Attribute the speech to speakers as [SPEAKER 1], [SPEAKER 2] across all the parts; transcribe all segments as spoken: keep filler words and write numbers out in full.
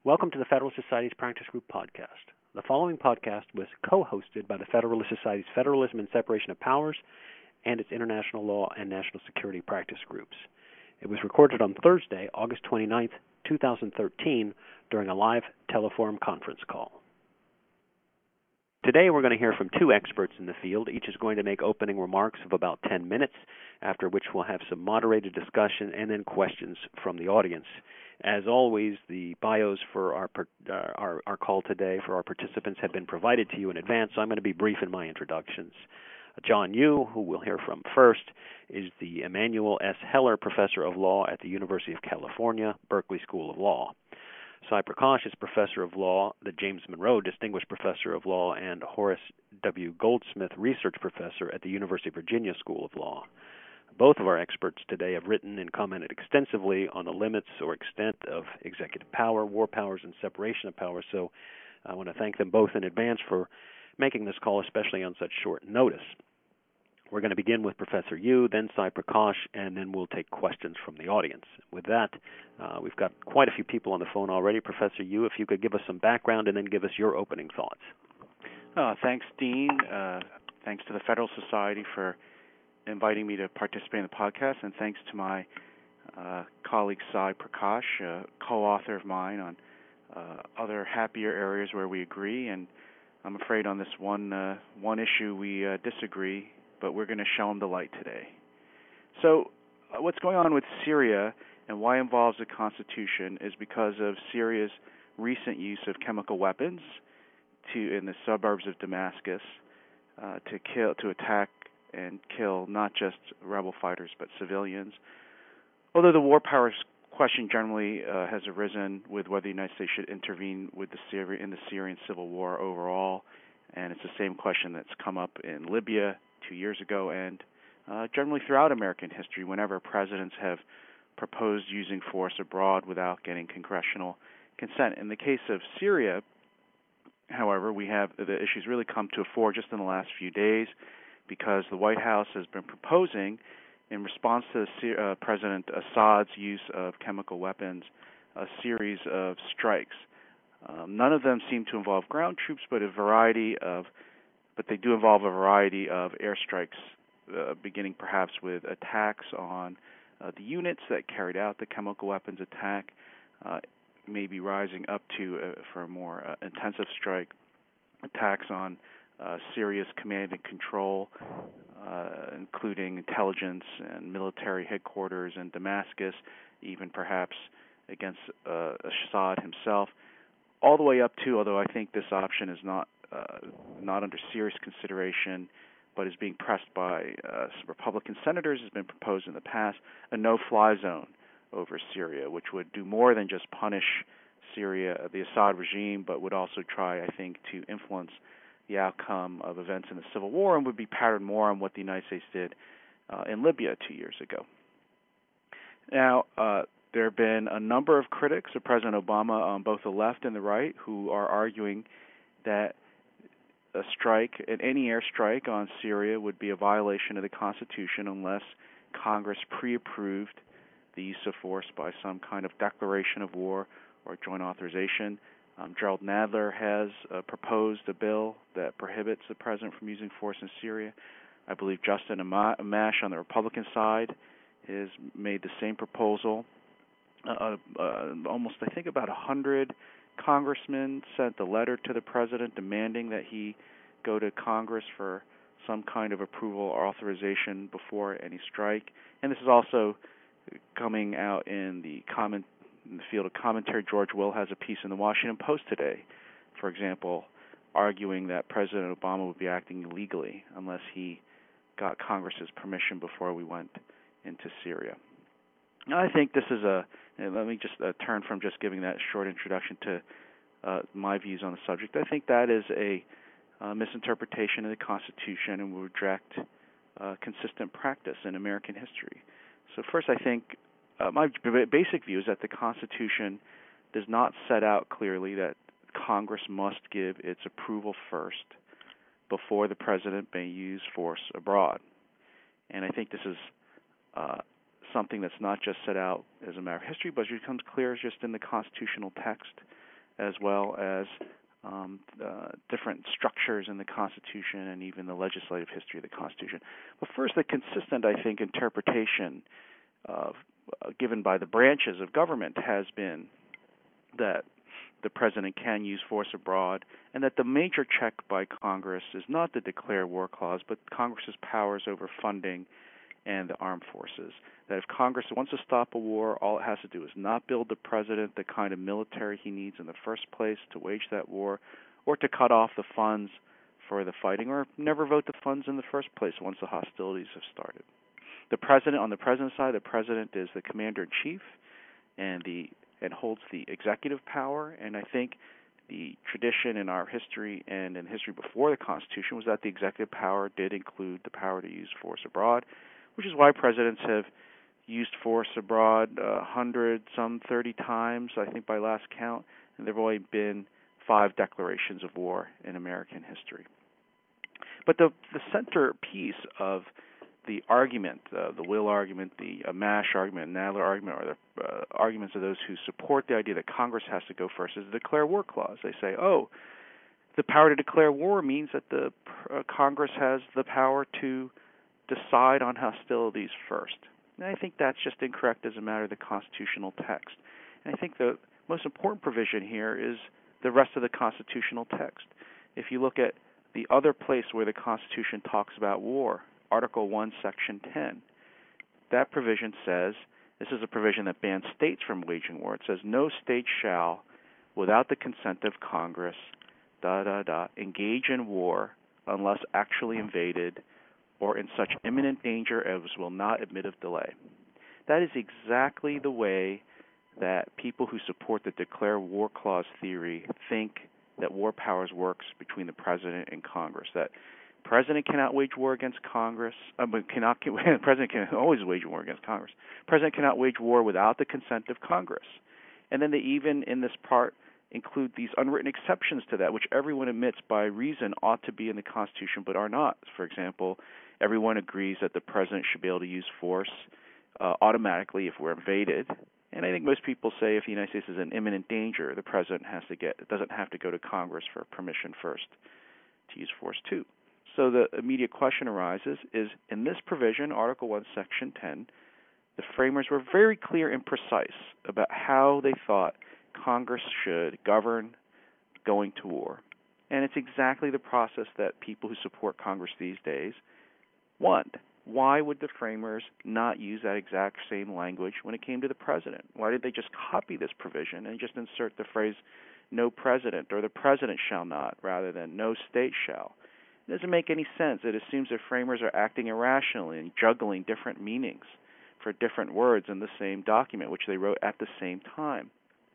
[SPEAKER 1] Welcome to the Federalist Society's Practice Group podcast. The following podcast was co-hosted by the Federalist Society's Federalism and Separation of Powers and its International Law and National Security Practice Groups. It was recorded on Thursday, August twenty-ninth, twenty thirteen, during a live Teleforum conference call. Today we're going to hear from two experts in the field. Each is going to make opening remarks of about ten minutes, after which we'll have some moderated discussion and then questions from the audience. As always, the bios for our, uh, our our call today for our participants have been provided to you in advance, so I'm going to be brief in my introductions. John Yoo, who we'll hear from first, is the Emanuel S. Heller Professor of Law at the University of California, Berkeley School of Law. Sai Prakash is Professor of Law, the James Monroe Distinguished Professor of Law, and Horace W. Goldsmith Research Professor at the University of Virginia School of Law. Both of our experts today have written and commented extensively on the limits or extent of executive power, war powers, and separation of powers, so I want to thank them both in advance for making this call, especially on such short notice. We're going to begin with Professor Yoo, then Sai Prakash, and then we'll take questions from the audience. With that, uh, we've got quite a few people on the phone already. Professor Yoo, if you could give us some background and then give us your opening thoughts.
[SPEAKER 2] Uh, thanks, Dean. Uh, thanks to the Federal Society for inviting me to participate in the podcast, and thanks to my uh, colleague Sai Prakash, uh, co-author of mine on uh, other happier areas where we agree. And I'm afraid on this one uh, one issue we uh, disagree, but we're going to show him the light today. So uh, what's going on with Syria and why it involves the Constitution is because of Syria's recent use of chemical weapons to in the suburbs of Damascus uh, to kill, to attack and kill not just rebel fighters but civilians. Although the war powers question generally uh, has arisen with whether the United States should intervene with the Syri- in the Syrian civil war overall, and it's the same question that's come up in Libya two years ago and uh, generally throughout American history whenever presidents have proposed using force abroad without getting congressional consent. In the case of Syria, however, we have the issues really come to a fore just in the last few days because the White House has been proposing, in response to uh, President Assad's use of chemical weapons, a series of strikes. Um, none of them seem to involve ground troops, but a variety of, but they do involve a variety of airstrikes, uh, beginning perhaps with attacks on uh, the units that carried out the chemical weapons attack, uh, maybe rising up to, uh, for a more uh, intensive strike, attacks on Uh, Syria's command and control, uh, including intelligence and military headquarters in Damascus, even perhaps against uh, Assad himself, all the way up to, although I think this option is not uh, not under serious consideration, but is being pressed by uh, Republican senators, has been proposed in the past, a no-fly zone over Syria, which would do more than just punish Syria, the Assad regime, but would also try, I think, to influence the outcome of events in the Civil War and would be patterned more on what the United States did uh, in Libya two years ago. Now, uh, there have been a number of critics of President Obama on both the left and the right who are arguing that a strike, any airstrike on Syria would be a violation of the Constitution unless Congress pre-approved the use of force by some kind of declaration of war or joint authorization. Um, Gerald Nadler has uh, proposed a bill that prohibits the president from using force in Syria. I believe Justin Amash on the Republican side has made the same proposal. Uh, uh, almost, I think, about one hundred congressmen sent a letter to the president demanding that he go to Congress for some kind of approval or authorization before any strike. And this is also coming out in the comment in the field of commentary. George Will has a piece in the Washington Post today, for example, arguing that President Obama would be acting illegally unless he got Congress's permission before we went into Syria. Now, I think this is a, let me just uh, turn from just giving that short introduction to uh, my views on the subject. I think that is a uh, misinterpretation of the Constitution and will reject uh, consistent practice in American history. So first, I think Uh, my basic view is that the Constitution does not set out clearly that Congress must give its approval first before the president may use force abroad. And I think this is uh, something that's not just set out as a matter of history, but it becomes clear just in the constitutional text as well as um, uh, different structures in the Constitution and even the legislative history of the Constitution. But first, the consistent, I think, interpretation of, uh, given by the branches of government has been that the president can use force abroad, and that the major check by Congress is not the declare war clause, but Congress's powers over funding and the armed forces. That if Congress wants to stop a war, all it has to do is not build the president the kind of military he needs in the first place to wage that war, or to cut off the funds for the fighting, or never vote the funds in the first place once the hostilities have started. The president, on the president's side, the president is the commander-in-chief and the and holds the executive power, and I think the tradition in our history and in history before the Constitution was that the executive power did include the power to use force abroad, which is why presidents have used force abroad a uh, hundred, some thirty times, I think by last count, and there have only been five declarations of war in American history. But the, the centerpiece of the argument, uh, the Will argument, the uh, Mash argument, Nadler argument, or the uh, arguments of those who support the idea that Congress has to go first is the Declare War Clause. They say, oh, the power to declare war means that the uh, Congress has the power to decide on hostilities first. And I think that's just incorrect as a matter of the constitutional text. And I think the most important provision here is the rest of the constitutional text. If you look at the other place where the Constitution talks about war, Article one, Section ten, that provision says, this is a provision that bans states from waging war. It says, no state shall, without the consent of Congress, da, da, da, engage in war unless actually invaded or in such imminent danger as will not admit of delay. That is exactly the way that people who support the Declare War Clause theory think that war powers works between the president and Congress, that President cannot wage war against Congress. Uh, but cannot. President can always wage war against Congress. President cannot wage war without the consent of Congress. And then they even, in this part, include these unwritten exceptions to that, which everyone admits by reason ought to be in the Constitution but are not. For example, everyone agrees that the president should be able to use force uh, automatically if we're invaded. And I think most people say if the United States is in imminent danger, the president has to get, it doesn't have to go to Congress for permission first to use force too. So the immediate question arises is, in this provision, Article one, Section ten, the framers were very clear and precise about how they thought Congress should govern going to war. And it's exactly the process that people who support Congress these days want. Why would the framers not use that exact same language when it came to the president? Why did they just copy this provision and just insert the phrase, no president, or the president shall not, rather than no state shall? It doesn't make any sense. It assumes that framers are acting irrationally and juggling different meanings for different words in the same document, which they wrote at the same time.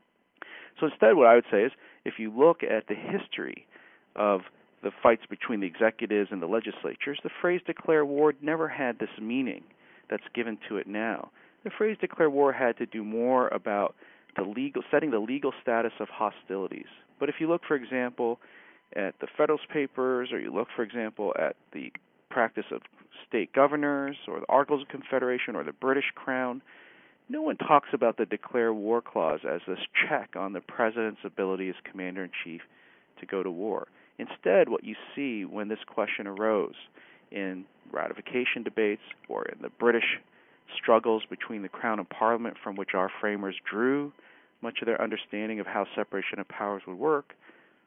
[SPEAKER 2] So instead, what I would say is, if you look at the history of the fights between the executives and the legislatures, the phrase declare war never had this meaning that's given to it now. The phrase declare war had to do more about the legal, setting the legal status of hostilities. But if you look, for example, at the Federalist Papers, or you look, for example, at the practice of state governors, or the Articles of Confederation, or the British Crown, no one talks about the Declare War Clause as this check on the president's ability as commander-in-chief to go to war. Instead, what you see when this question arose in ratification debates or in the British struggles between the Crown and Parliament, from which our framers drew much of their understanding of how separation of powers would work,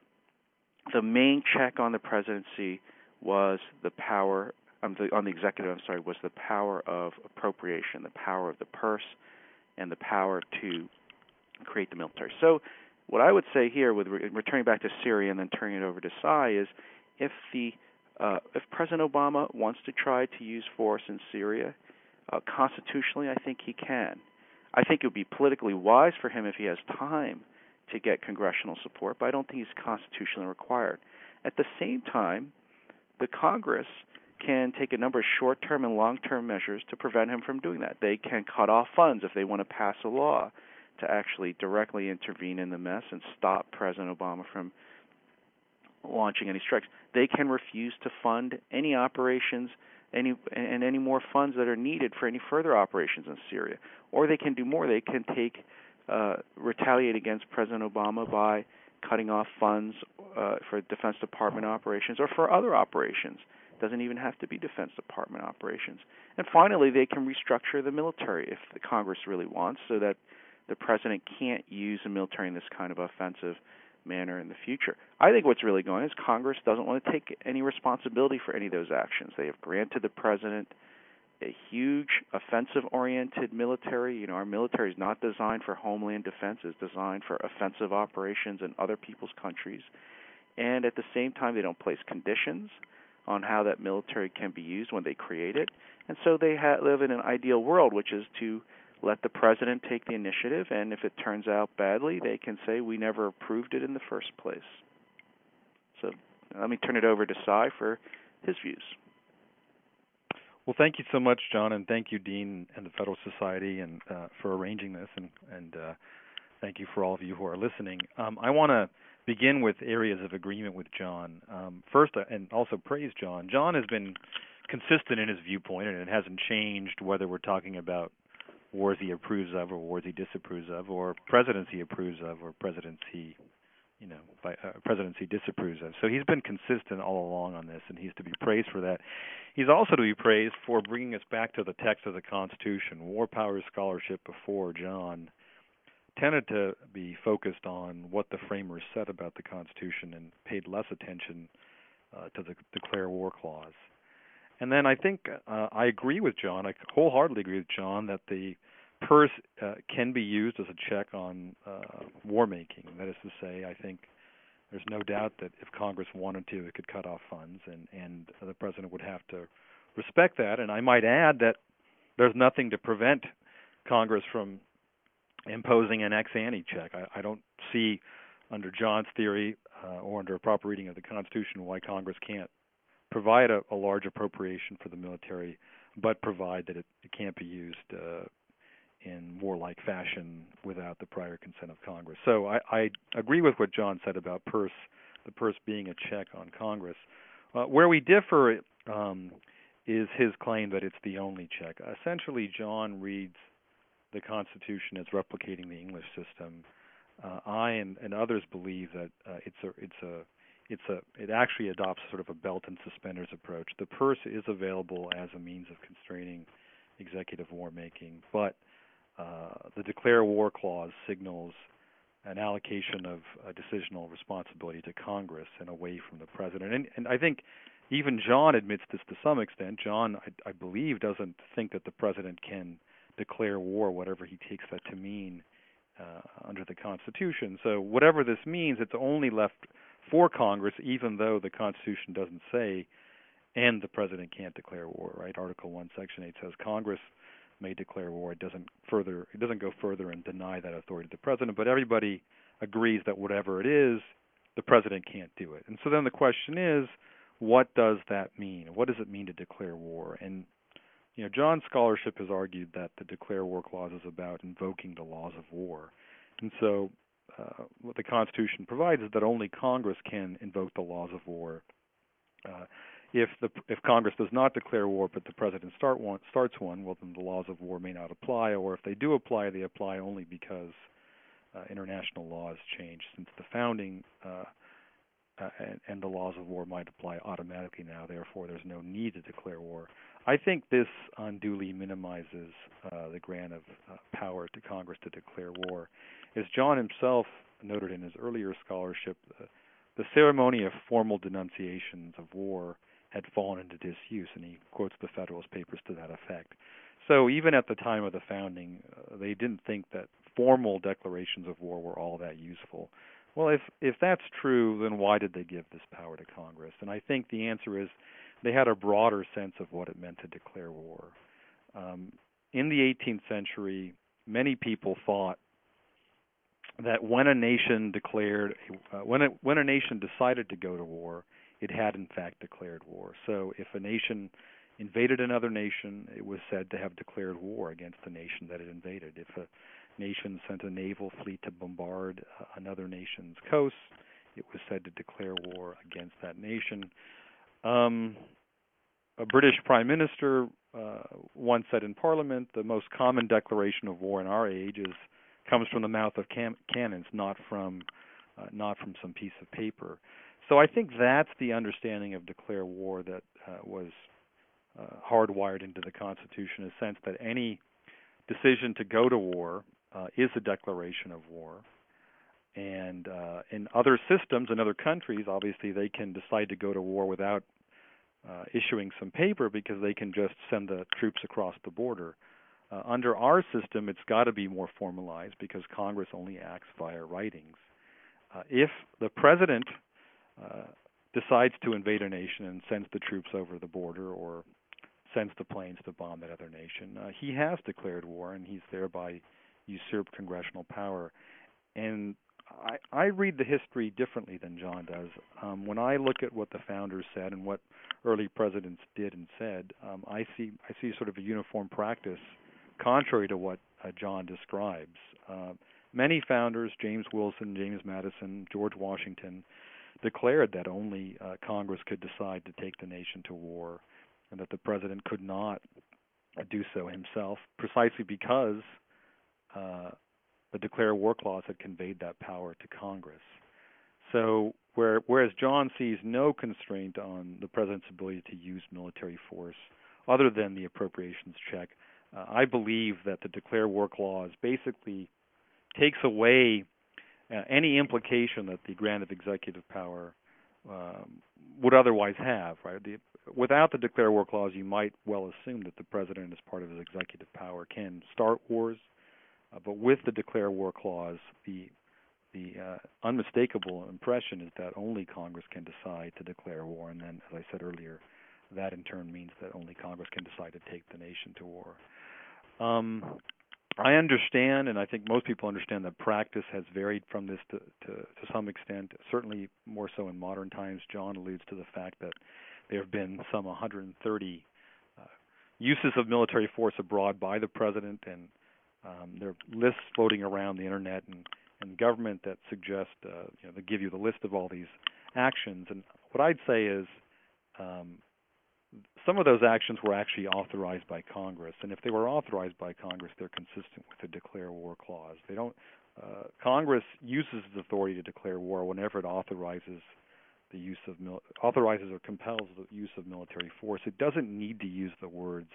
[SPEAKER 2] the main check on the presidency was the power, um, the, on the executive, I'm sorry, was the power of appropriation, the power of the purse, and the power to create the military. So what I would say here, with re- returning back to Syria and then turning it over to Sy, is if the uh, if President Obama wants to try to use force in Syria, uh, constitutionally, I think he can. I think it would be politically wise for him if he has time to get congressional support, but I don't think he's constitutionally required. At the same time, the Congress can take a number of short-term and long-term measures to prevent him from doing that. They can cut off funds if they want to pass a law to actually directly intervene in the mess and stop President Obama from launching any strikes. They can refuse to fund any operations any and any more funds that are needed for any further operations in Syria. Or they can do more. They can take uh, retaliate against President Obama by cutting off funds uh, for Defense Department operations or for other operations. Doesn't even have to be Defense Department operations. And finally, they can restructure the military if the Congress really wants, so that the president can't use the military in this kind of offensive manner in the future. I think what's really going on is Congress doesn't want to take any responsibility for any of those actions. They have granted the president a huge offensive-oriented military. You know, our military is not designed for homeland defense. It's designed for offensive operations in other people's countries. And at the same time, they don't place conditions on how that military can be used when they create it. And so they ha- live in an ideal world, which is to let the president take the initiative, and if it turns out badly, they can say, we never approved it in the first place. So let me turn it over to Cy for his views.
[SPEAKER 3] Well, thank you so much, John, and thank you, Dean, and the Federal Society, and uh, for arranging this, and, and uh, thank you for all of you who are listening. Um, I want to begin with areas of agreement with John. Um, first, uh, and also praise John. John has been consistent in his viewpoint, and it hasn't changed whether we're talking about wars he approves of or wars he disapproves of, or presidents he approves of or presidents he, you know, by, uh, presidents he disapproves of. So he's been consistent all along on this, and he's to be praised for that. He's also to be praised for bringing us back to the text of the Constitution. War Powers scholarship before John tended to be focused on what the framers said about the Constitution and paid less attention uh, to the Declare War Clause. And then I think uh, I agree with John, I wholeheartedly agree with John, that the purse uh, can be used as a check on uh, war making. That is to say, I think there's no doubt that if Congress wanted to, it could cut off funds, and, and the president would have to respect that. And I might add that there's nothing to prevent Congress from imposing an ex ante check. I, I don't see, under John's theory uh, or under a proper reading of the Constitution, why Congress can't provide a, a large appropriation for the military, but provide that it, it can't be used uh, in warlike fashion without the prior consent of Congress. So I, I agree with what John said about purse, the purse being a check on Congress. Uh, where we differ um, is his claim that it's the only check. Essentially, John reads the Constitution as replicating the English system. Uh, I and, and others believe that uh, it's a it's a It's a. It actually adopts sort of a belt and suspenders approach. The purse is available as a means of constraining executive war making, but uh, the Declare War Clause signals an allocation of uh, decisional responsibility to Congress and away from the president. And, and I think even John admits this to some extent. John, I, I believe, doesn't think that the president can declare war, whatever he takes that to mean uh, under the Constitution. So whatever this means, it's only left for Congress, even though the Constitution doesn't say, and the president can't declare war, right? Article one, Section eight says Congress may declare war. It doesn't further, it doesn't go further and deny that authority to the president, but everybody agrees that whatever it is, the president can't do it. And so then the question is, what does that mean? What does it mean to declare war? And you know, John's scholarship has argued that the Declare War Clause is about invoking the laws of war. And so uh, what the Constitution provides is that only Congress can invoke the laws of war. Uh, if the if Congress does not declare war, but the president start one, starts one, well, then the laws of war may not apply, or if they do apply, they apply only because uh, international laws change since the founding, uh, uh, and, and the laws of war might apply automatically now. Therefore, there's no need to declare war. I think this unduly minimizes uh, the grant of uh, power to Congress to declare war. As John himself noted in his earlier scholarship, uh, the ceremony of formal denunciations of war had fallen into disuse, and he quotes the Federalist Papers to that effect. So even at the time of the founding, uh, they didn't think that formal declarations of war were all that useful. Well, if if that's true, then why did they give this power to Congress? And I think the answer is they had a broader sense of what it meant to declare war. Um, in the eighteenth century, many people thought that when a nation declared, uh, when a, when a nation decided to go to war, it had in fact declared war. So if a nation invaded another nation, it was said to have declared war against the nation that it invaded. If a nation sent a naval fleet to bombard uh, another nation's coasts, it was said to declare war against that nation. Um, a British Prime Minister uh, once said in Parliament, the most common declaration of war in our age is comes from the mouth of cam- cannons, not from uh, not from some piece of paper. So I think that's the understanding of declare war that uh, was uh, hardwired into the Constitution, in the sense that any decision to go to war uh, is a declaration of war. And uh, in other systems, in other countries, obviously they can decide to go to war without uh, issuing some paper, because they can just send the troops across the border. Uh, under our system, it's got to be more formalized, because Congress only acts via writings. Uh, if the president uh, decides to invade a nation and sends the troops over the border, or sends the planes to bomb that other nation, uh, he has declared war, and he's thereby usurped congressional power. And I, I read the history differently than John does. Um, when I look at what the founders said and what early presidents did and said, um, I see I see sort of a uniform practice, contrary to what uh, John describes. Uh, many founders, James Wilson, James Madison, George Washington, declared that only uh, Congress could decide to take the nation to war, and that the president could not uh, do so himself, precisely because uh, the Declare War Clause had conveyed that power to Congress. So where, whereas John sees no constraint on the president's ability to use military force other than the appropriations check, uh, I believe that the Declare War Clause basically takes away uh, any implication that the grant of executive power um, would otherwise have. Right? The, without the Declare War Clause, you might well assume that the president, as part of his executive power, can start wars. Uh, but with the Declare War Clause, the the uh, unmistakable impression is that only Congress can decide to declare war, and then, as I said earlier, that in turn means that only Congress can decide to take the nation to war. Um, I understand, and I think most people understand, that practice has varied from this to, to, to some extent, certainly more so in modern times. John alludes to the fact that there have been some one hundred thirty uh, uses of military force abroad by the president, and Um, there are lists floating around the internet and, and government that suggest, uh, you know, they give you the list of all these actions. And what I'd say is um, some of those actions were actually authorized by Congress. And if they were authorized by Congress, they're consistent with the Declare War Clause. They don't. Uh, Congress uses its authority to declare war whenever it authorizes the use of mil- authorizes or compels the use of military force. It doesn't need to use the words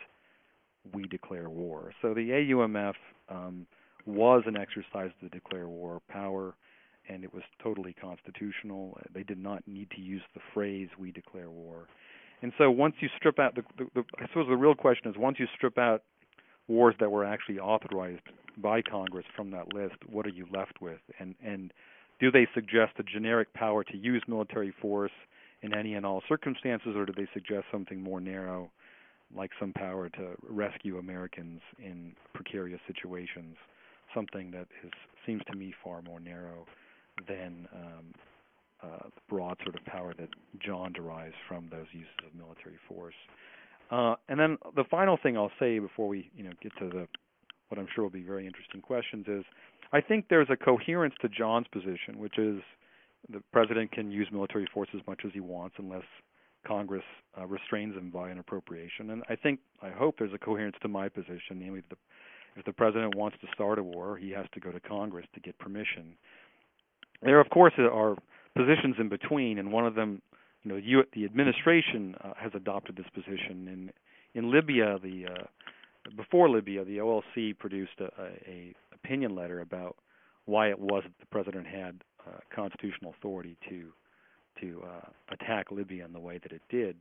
[SPEAKER 3] "we declare war." So the A U M F um, was an exercise of the declare war power, and it was totally constitutional. They did not need to use the phrase "we declare war." And so once you strip out, the, the, the, I suppose the real question is, once you strip out wars that were actually authorized by Congress from that list, what are you left with? And, and do they suggest a generic power to use military force in any and all circumstances, or do they suggest something more narrow, like some power to rescue Americans in precarious situations, something that is, seems to me far more narrow than um, uh, the broad sort of power that John derives from those uses of military force. Uh, and then the final thing I'll say before we, you know, get to the what I'm sure will be very interesting questions is, I think there's a coherence to John's position, which is the president can use military force as much as he wants unless Congress uh, restrains them by an appropriation. And I think, I hope there's a coherence to my position, namely that if the president wants to start a war, he has to go to Congress to get permission. There, of course, are positions in between, and one of them, you know, you, the administration uh, has adopted this position. In in Libya, the uh, before Libya, the O L C produced a, a, a opinion letter about why it was that the president had uh, constitutional authority to to uh, attack Libya in the way that it did.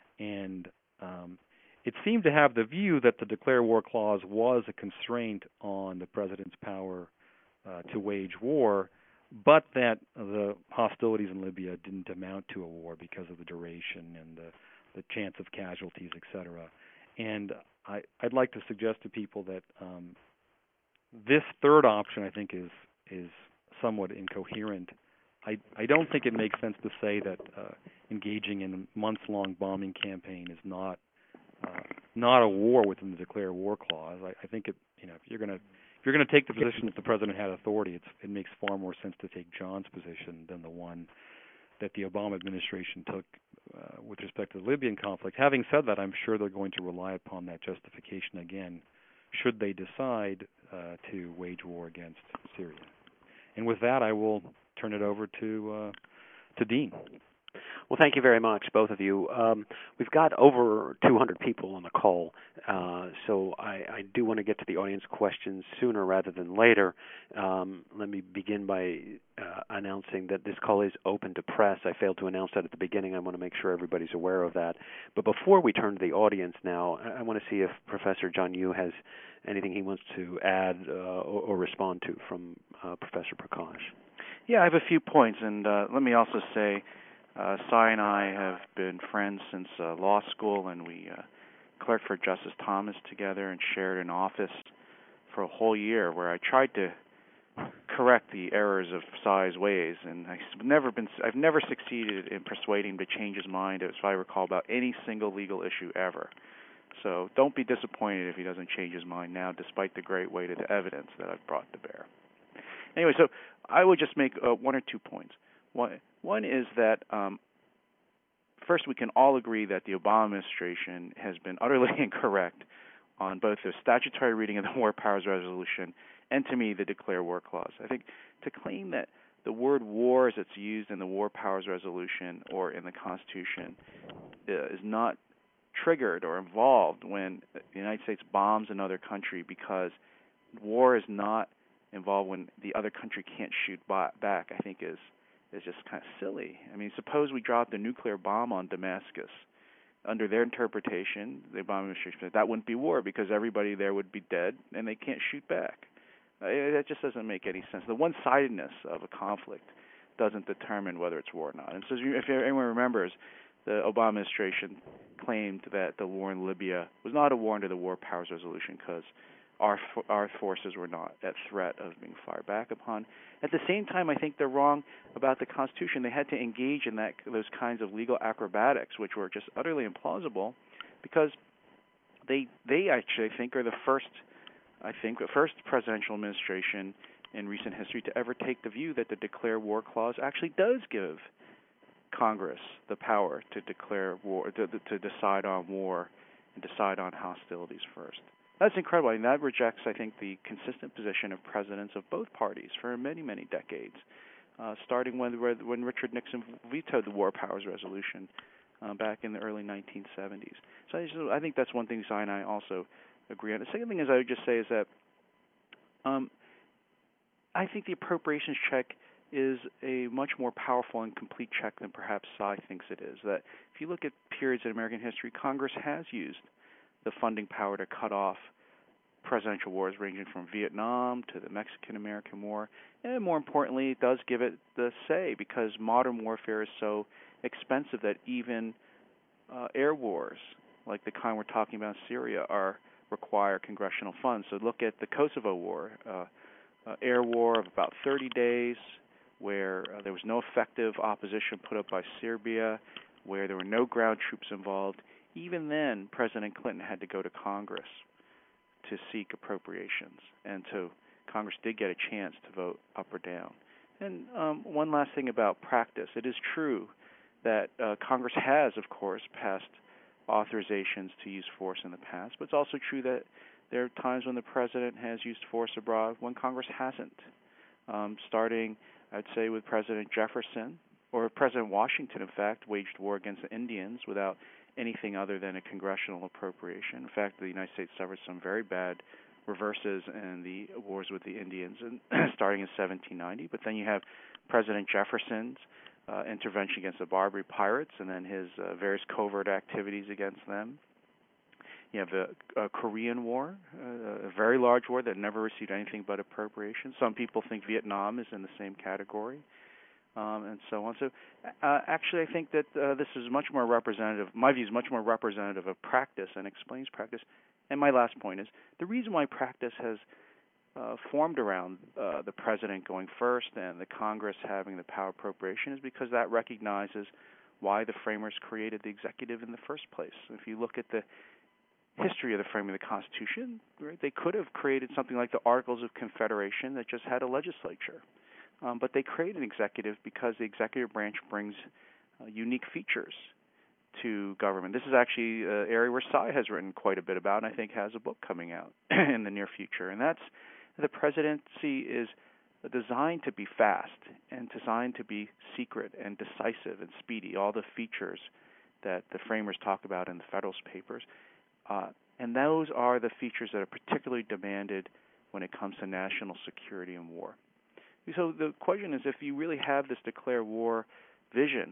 [SPEAKER 3] And um, it seemed to have the view that the Declare War Clause was a constraint on the president's power uh, to wage war, but that the hostilities in Libya didn't amount to a war because of the duration and the, the chance of casualties, et cetera. And I, I'd like to suggest to people that um, this third option, I think, is is somewhat incoherent. I, I don't think it makes sense to say that uh, engaging in a months-long bombing campaign is not uh, not a war within the Declare War Clause. I, I think it, you know, if you're going to if you're going to take the position that the president had authority, it's, it makes far more sense to take John's position than the one that the Obama administration took uh, with respect to the Libyan conflict. Having said that, I'm sure they're going to rely upon that justification again, should they decide uh, to wage war against Syria. And with that, I will turn it over to uh, to Dean.
[SPEAKER 1] Well, thank you very much, both of you. Um, we've got over two hundred people on the call, uh, so I, I do want to get to the audience questions sooner rather than later. Um, let me begin by uh, announcing that this call is open to press. I failed to announce that at the beginning. I want to make sure everybody's aware of that. But before we turn to the audience now, I, I want to see if Professor John Yoo has anything he wants to add uh, or, or respond to from uh, Professor Prakash.
[SPEAKER 2] Yeah, I have a few points, and uh, let me also say, Uh, Cy and I have been friends since uh, law school, and we uh, clerked for Justice Thomas together and shared an office for a whole year where I tried to correct the errors of Cy's ways, and I've never been, I've never succeeded in persuading him to change his mind, as I recall, about any single legal issue ever. So don't be disappointed if he doesn't change his mind now, despite the great weight of the evidence that I've brought to bear. Anyway, so I would just make uh, one or two points. One, one is that, um, first, we can all agree that the Obama administration has been utterly incorrect on both the statutory reading of the War Powers Resolution and, to me, the Declare War Clause. I think to claim that the word war as it's used in the War Powers Resolution or in the Constitution uh, is not triggered or involved when the United States bombs another country, because war is not involved when the other country can't shoot back, I think is is just kind of silly. I mean, suppose we dropped a nuclear bomb on Damascus. Under their interpretation, the Obama administration said that wouldn't be war because everybody there would be dead and they can't shoot back. Uh, that just doesn't make any sense. The one-sidedness of a conflict doesn't determine whether it's war or not. And so if anyone remembers, the Obama administration claimed that the war in Libya was not a war under the War Powers Resolution because Our our forces were not at threat of being fired back upon. At the same time, I think they're wrong about the Constitution. They had to engage in that those kinds of legal acrobatics, which were just utterly implausible, because they they actually, I think, are the first, I think, the first presidential administration in recent history to ever take the view that the Declare War Clause actually does give Congress the power to declare war, to, to decide on war and decide on hostilities first. That's incredible. I mean, that rejects, I think, the consistent position of presidents of both parties for many, many decades, uh, starting when when Richard Nixon vetoed the War Powers Resolution uh, back in the early nineteen seventies. So I, just, I think that's one thing Cy and I also agree on. The second thing is I would just say is that um, I think the appropriations check is a much more powerful and complete check than perhaps Cy thinks it is. That if you look at periods in American history, Congress has used the funding power to cut off presidential wars ranging from Vietnam to the Mexican-American War, and more importantly, it does give it the say because modern warfare is so expensive that even uh, air wars, like the kind we're talking about in Syria, are require congressional funds. So look at the Kosovo War, uh, uh, air war of about thirty days, where uh, there was no effective opposition put up by Serbia, where there were no ground troops involved. Even then, President Clinton had to go to Congress to seek appropriations, and so Congress did get a chance to vote up or down. And um, one last thing about practice. It is true that uh, Congress has, of course, passed authorizations to use force in the past, but it's also true that there are times when the president has used force abroad when Congress hasn't, um, starting, I'd say, with President Jefferson, or President Washington, in fact, waged war against the Indians without anything other than a congressional appropriation. In fact, the United States suffered some very bad reverses in the wars with the Indians, and starting in seventeen ninety. But then you have President Jefferson's uh, intervention against the Barbary Pirates, and then his uh, various covert activities against them. You have the uh, Korean War, uh, a very large war that never received anything but appropriation. Some people think Vietnam is in the same category. Um, and so on. So uh, actually, I think that uh, this is much more representative, my view is much more representative of practice and explains practice. And my last point is, the reason why practice has uh, formed around uh, the president going first and the Congress having the power appropriation is because that recognizes why the framers created the executive in the first place. If you look at the history of the framing of the Constitution, right, they could have created something like the Articles of Confederation that just had a legislature. Um, but they create an executive because the executive branch brings uh, unique features to government. This is actually an area where Cy has written quite a bit about, and I think has a book coming out in the near future. And that's the presidency is designed to be fast and designed to be secret and decisive and speedy, all the features that the framers talk about in the Federalist Papers. Uh, and those are the features that are particularly demanded when it comes to national security and war. So the question is, if you really have this declare war vision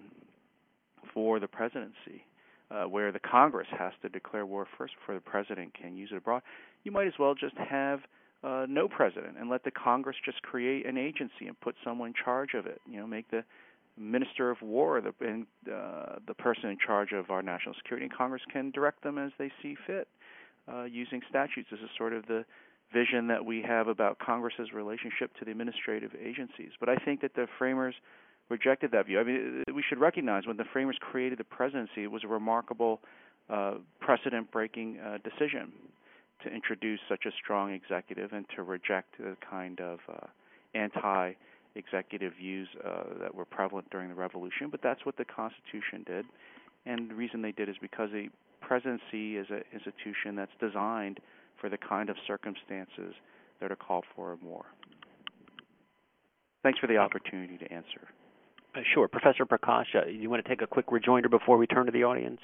[SPEAKER 2] for the presidency, uh, where the Congress has to declare war first before the president can use it abroad, you might as well just have uh, no president and let the Congress just create an agency and put someone in charge of it. You know, make the Minister of War the and, uh, the person in charge of our national security, and Congress can direct them as they see fit uh, using statutes. This is sort of the vision that we have about Congress's relationship to the administrative agencies. But I think that the framers rejected that view. I mean, we should recognize when the framers created the presidency, it was a remarkable uh, precedent-breaking uh, decision to introduce such a strong executive and to reject the kind of uh, anti-executive views uh, that were prevalent during the Revolution. But that's what the Constitution did. And the reason they did is because the presidency is an institution that's designed for the kind of circumstances that are called for in war. Thanks for the opportunity to answer.
[SPEAKER 1] Uh, sure. Professor Prakash, uh, you want to take a quick rejoinder before we turn to the audience?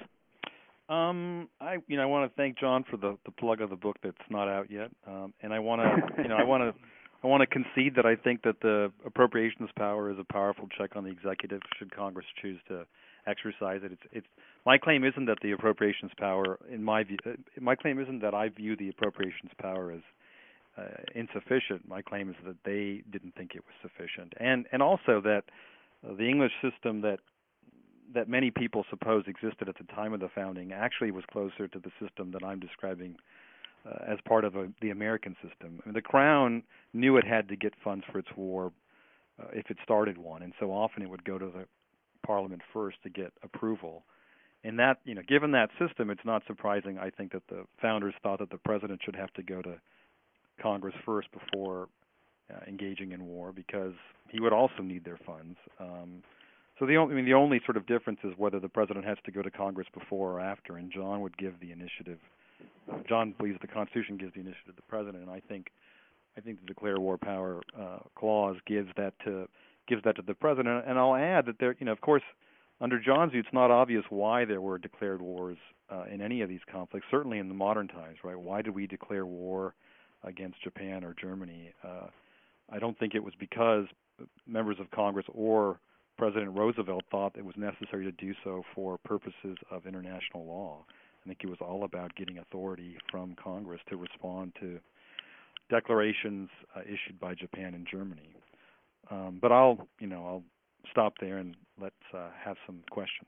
[SPEAKER 3] Um, I, you know, I want to thank John for the, the plug of the book that's not out yet, um, and I want to, you know, I want to, I want to concede that I think that the appropriations power is a powerful check on the executive should Congress choose to exercise it. It's, it's my claim isn't that the appropriations power, in my view, uh, my claim isn't that I view the appropriations power as uh, insufficient. My claim is that they didn't think it was sufficient, and and also that uh, the English system that that many people suppose existed at the time of the founding actually was closer to the system that I'm describing uh, as part of a, the American system. I mean, the Crown knew it had to get funds for its war uh, if it started one, and so often it would go to the Parliament first to get approval. And that, you know, given that system, it's not surprising, I think, that the founders thought that the president should have to go to Congress first before uh, engaging in war, because he would also need their funds. Um, so the only, I mean, the only sort of difference is whether the president has to go to Congress before or after, and John would give the initiative. Uh, John believes the Constitution gives the initiative to the president, and I think, I think the declare war power uh, clause gives that to gives that to the president. And I'll add that there, you know, of course, under John's view, it's not obvious why there were declared wars uh, in any of these conflicts. Certainly in the modern times, right? Why did we declare war against Japan or Germany? Uh, I don't think it was because members of Congress or President Roosevelt thought it was necessary to do so for purposes of international law. I think it was all about getting authority from Congress to respond to declarations uh, issued by Japan and Germany. Um, but I'll, you know, I'll stop there and let's uh, have some questions.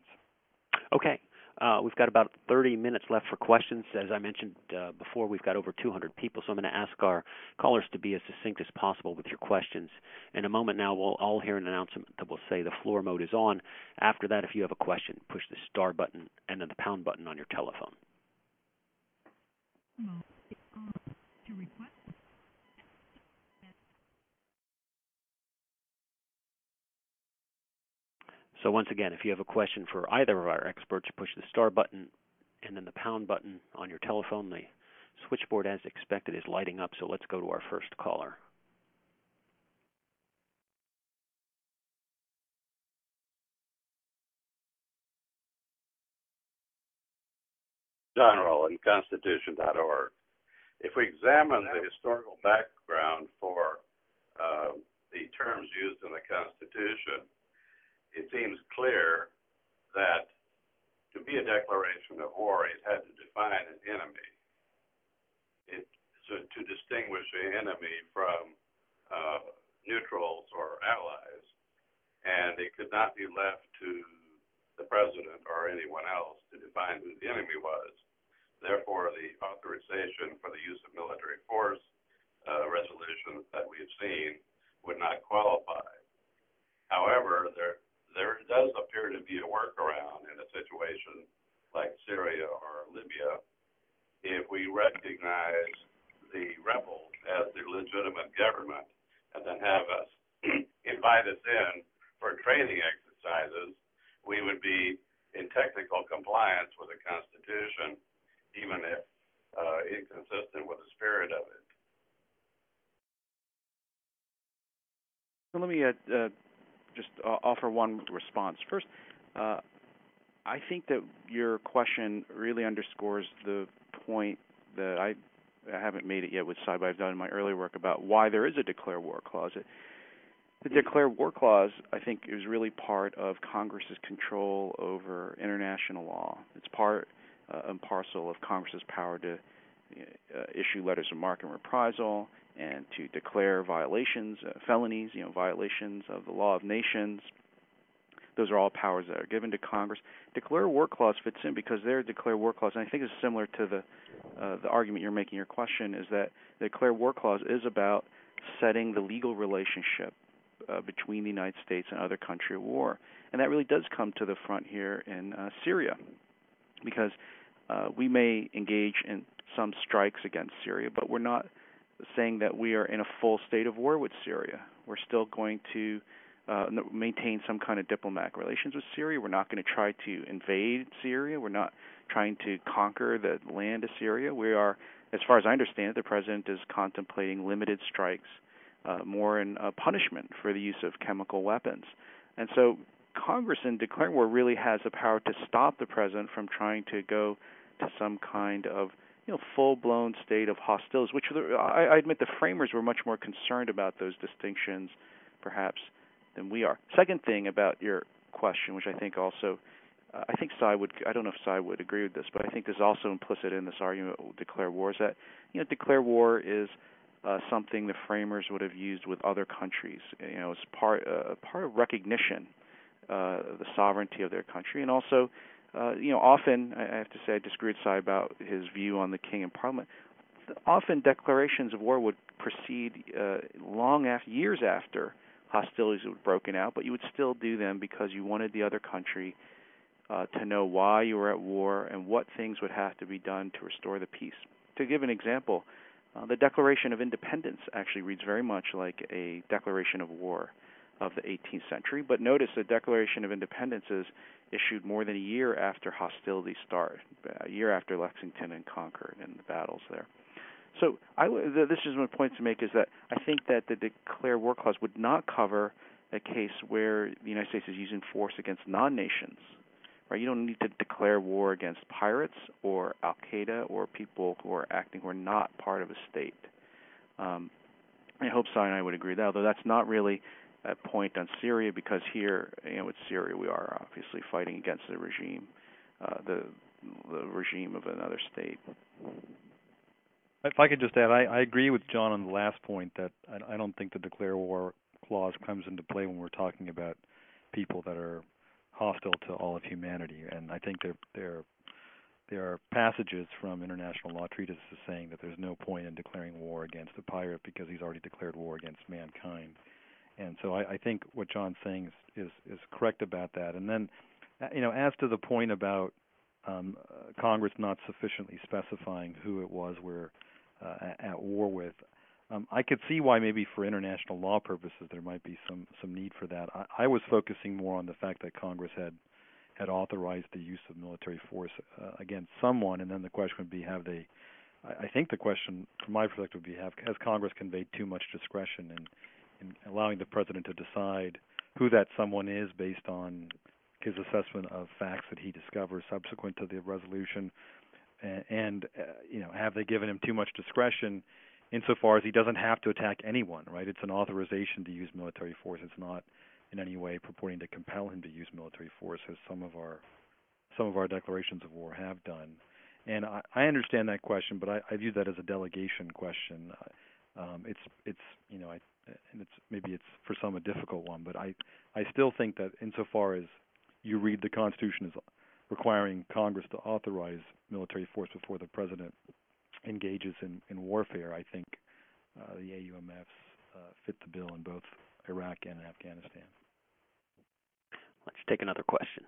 [SPEAKER 1] Okay. Uh, we've got about thirty minutes left for questions. As I mentioned uh, before, we've got over two hundred people, so I'm going to ask our callers to be as succinct as possible with your questions. In a moment now, we'll all hear an announcement that will say the floor mode is on. After that, if you have a question, push the star button and then the pound button on your telephone. To request. So once again, if you have a question for either of our experts, push the star button and then the pound button on your telephone. The switchboard, as expected, is lighting up, so let's go to our first caller.
[SPEAKER 4] John Rowland, Constitution dot org. If we examine the historical background for uh, the terms used in the Constitution, it seems clear that to be a declaration of war, it had to define an enemy. It, so to distinguish the enemy from uh, neutrals or allies, and it could not be left to the president or anyone else to define who the enemy was. Therefore, the authorization for the use of military force uh, resolutions that we've seen would not qualify. However, there There does appear to be a workaround in a situation like Syria or Libya if we recognize the rebels as the legitimate government and then have us invite us in for training exercises. We would be in technical compliance with the Constitution, even if uh, inconsistent with the spirit of it.
[SPEAKER 2] So let me uh, uh, just uh, offer one response. First, uh, I think that your question really underscores the point that I, I haven't made it yet with Cy, but I've done in my earlier work about why there is a declare war clause. It, the declare war clause, I think, is really part of Congress's control over international law. It's part uh, and parcel of Congress's power to uh, issue letters of marque and reprisal and to declare violations, uh, felonies, you know, violations of the law of nations. Those are all powers that are given to Congress. Declare war clause fits in because their declare war clause, and I think it's similar to the uh, the argument you're making in your question, is that the declare war clause is about setting the legal relationship uh, between the United States and other country at war. And that really does come to the front here in uh, Syria, because uh, we may engage in some strikes against Syria, but we're not saying that we are in a full state of war with Syria. We're still going to uh, maintain some kind of diplomatic relations with Syria. We're not going to try to invade Syria. We're not trying to conquer the land of Syria. We are, as far as I understand it, the president is contemplating limited strikes, uh, more in uh, punishment for the use of chemical weapons. And so Congress in declaring war really has the power to stop the president from trying to go to some kind of you know, full-blown state of hostilities, which the, I, I admit the framers were much more concerned about those distinctions, perhaps, than we are. Second thing about your question, which I think also, uh, I think Cy would, I don't know if Cy would agree with this, but I think this is also implicit in this argument of declare war, is that, you know, declare war is uh, something the framers would have used with other countries, you know, as part, uh, part of recognition uh, of the sovereignty of their country, and also Uh, you know, often, I have to say, I disagree with Cy about his view on the king and parliament. Often declarations of war would proceed uh, long after, years after hostilities had broken out, but you would still do them because you wanted the other country uh, to know why you were at war and what things would have to be done to restore the peace. To give an example, uh, the Declaration of Independence actually reads very much like a declaration of war of the eighteenth century, but notice the Declaration of Independence is issued more than a year after hostilities started, a year after Lexington and Concord and the battles there. So I, this is my point to make, is that I think that the declare war clause would not cover a case where the United States is using force against non-nations. Right? You don't need to declare war against pirates or Al-Qaeda or people who are acting who are not part of a state. Um, I hope Cy and I would agree with that, although that's not really a point on Syria, because here, you know, with Syria, we are obviously fighting against the regime, uh, the the regime of another state.
[SPEAKER 3] If I could just add, I, I agree with John on the last point that I, I don't think the declare war clause comes into play when we're talking about people that are hostile to all of humanity, and I think there there there are passages from international law treatises saying that there's no point in declaring war against a pirate because he's already declared war against mankind. And so I, I think what John's saying is, is, is correct about that. And then, you know, as to the point about um, uh, Congress not sufficiently specifying who it was we're uh, at war with, um, I could see why maybe for international law purposes there might be some, some need for that. I, I was focusing more on the fact that Congress had had authorized the use of military force uh, against someone, and then the question would be, have they? I, I think the question, from my perspective, would be, have has Congress conveyed too much discretion in allowing the president to decide who that someone is based on his assessment of facts that he discovers subsequent to the resolution, and, and uh, you know, have they given him too much discretion insofar as he doesn't have to attack anyone, right? It's an authorization to use military force. It's not in any way purporting to compel him to use military force, as some of our some of our declarations of war have done. And I, I understand that question, but I, I view that as a delegation question. Um, it's it's you know I. and it's maybe it's for some a difficult one, but I, I still think that insofar as you read the Constitution as requiring Congress to authorize military force before the president engages in, in warfare, I think uh, the A U M Fs uh, fit the bill in both Iraq and Afghanistan.
[SPEAKER 1] Let's take another question.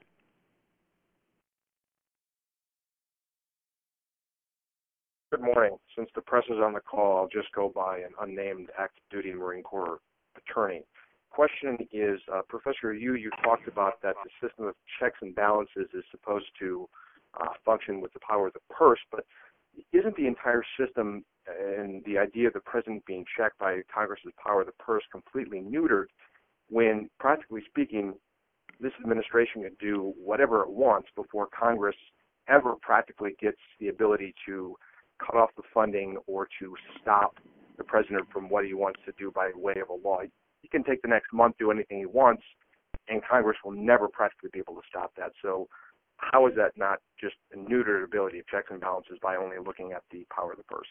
[SPEAKER 5] Good morning. Since the press is on the call, I'll just go by an unnamed active duty Marine Corps attorney. Question is, uh, Professor Yu, you talked about that the system of checks and balances is supposed to uh, function with the power of the purse, but isn't the entire system and the idea of the president being checked by Congress's power of the purse completely neutered when, practically speaking, this administration can do whatever it wants before Congress ever practically gets the ability to cut off the funding or to stop the president from what he wants to do by way of a law. He can take the next month, do anything he wants, and Congress will never practically be able to stop that. So how is that not just a neutered ability of checks and balances by only looking at the power of the purse?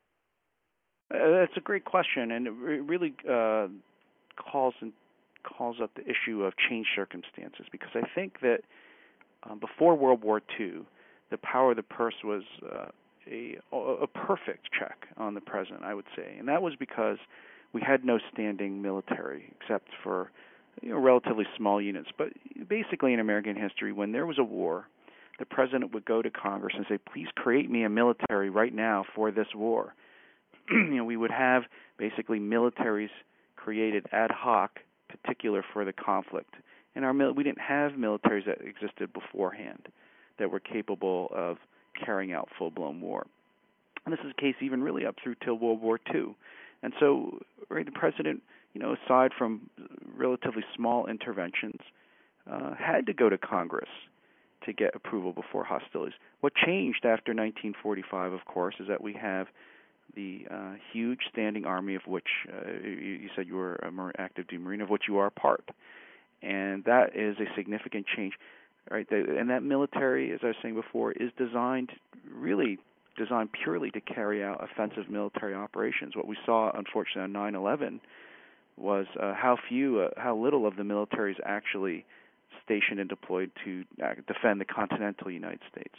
[SPEAKER 2] Uh, that's a great question, and it re- really uh, calls and calls up the issue of changed circumstances, because I think that um, before World War Two, the power of the purse was uh, a, a perfect check on the president, I would say, and that was because we had no standing military except for you know, relatively small units. But basically in American history, when there was a war, the president would go to Congress and say, please create me a military right now for this war. you know, we would have basically militaries created ad hoc, particular for the conflict. And our mil- we didn't have militaries that existed beforehand that were capable of carrying out full-blown war. And this is the case even really up through till World War Two. And so, right, the president, you know, aside from relatively small interventions, uh, had to go to Congress to get approval before hostilities. What changed after nineteen forty-five, of course, is that we have the uh, huge standing army of which uh, you, you said you were a Mar- active duty Marine, of which you are a part. And that is a significant change. Right, the, and that military, as I was saying before, is designed, really designed purely to carry out offensive military operations. What we saw, unfortunately, on nine eleven was uh, how few, uh, how little of the military is actually stationed and deployed to uh, defend the continental United States.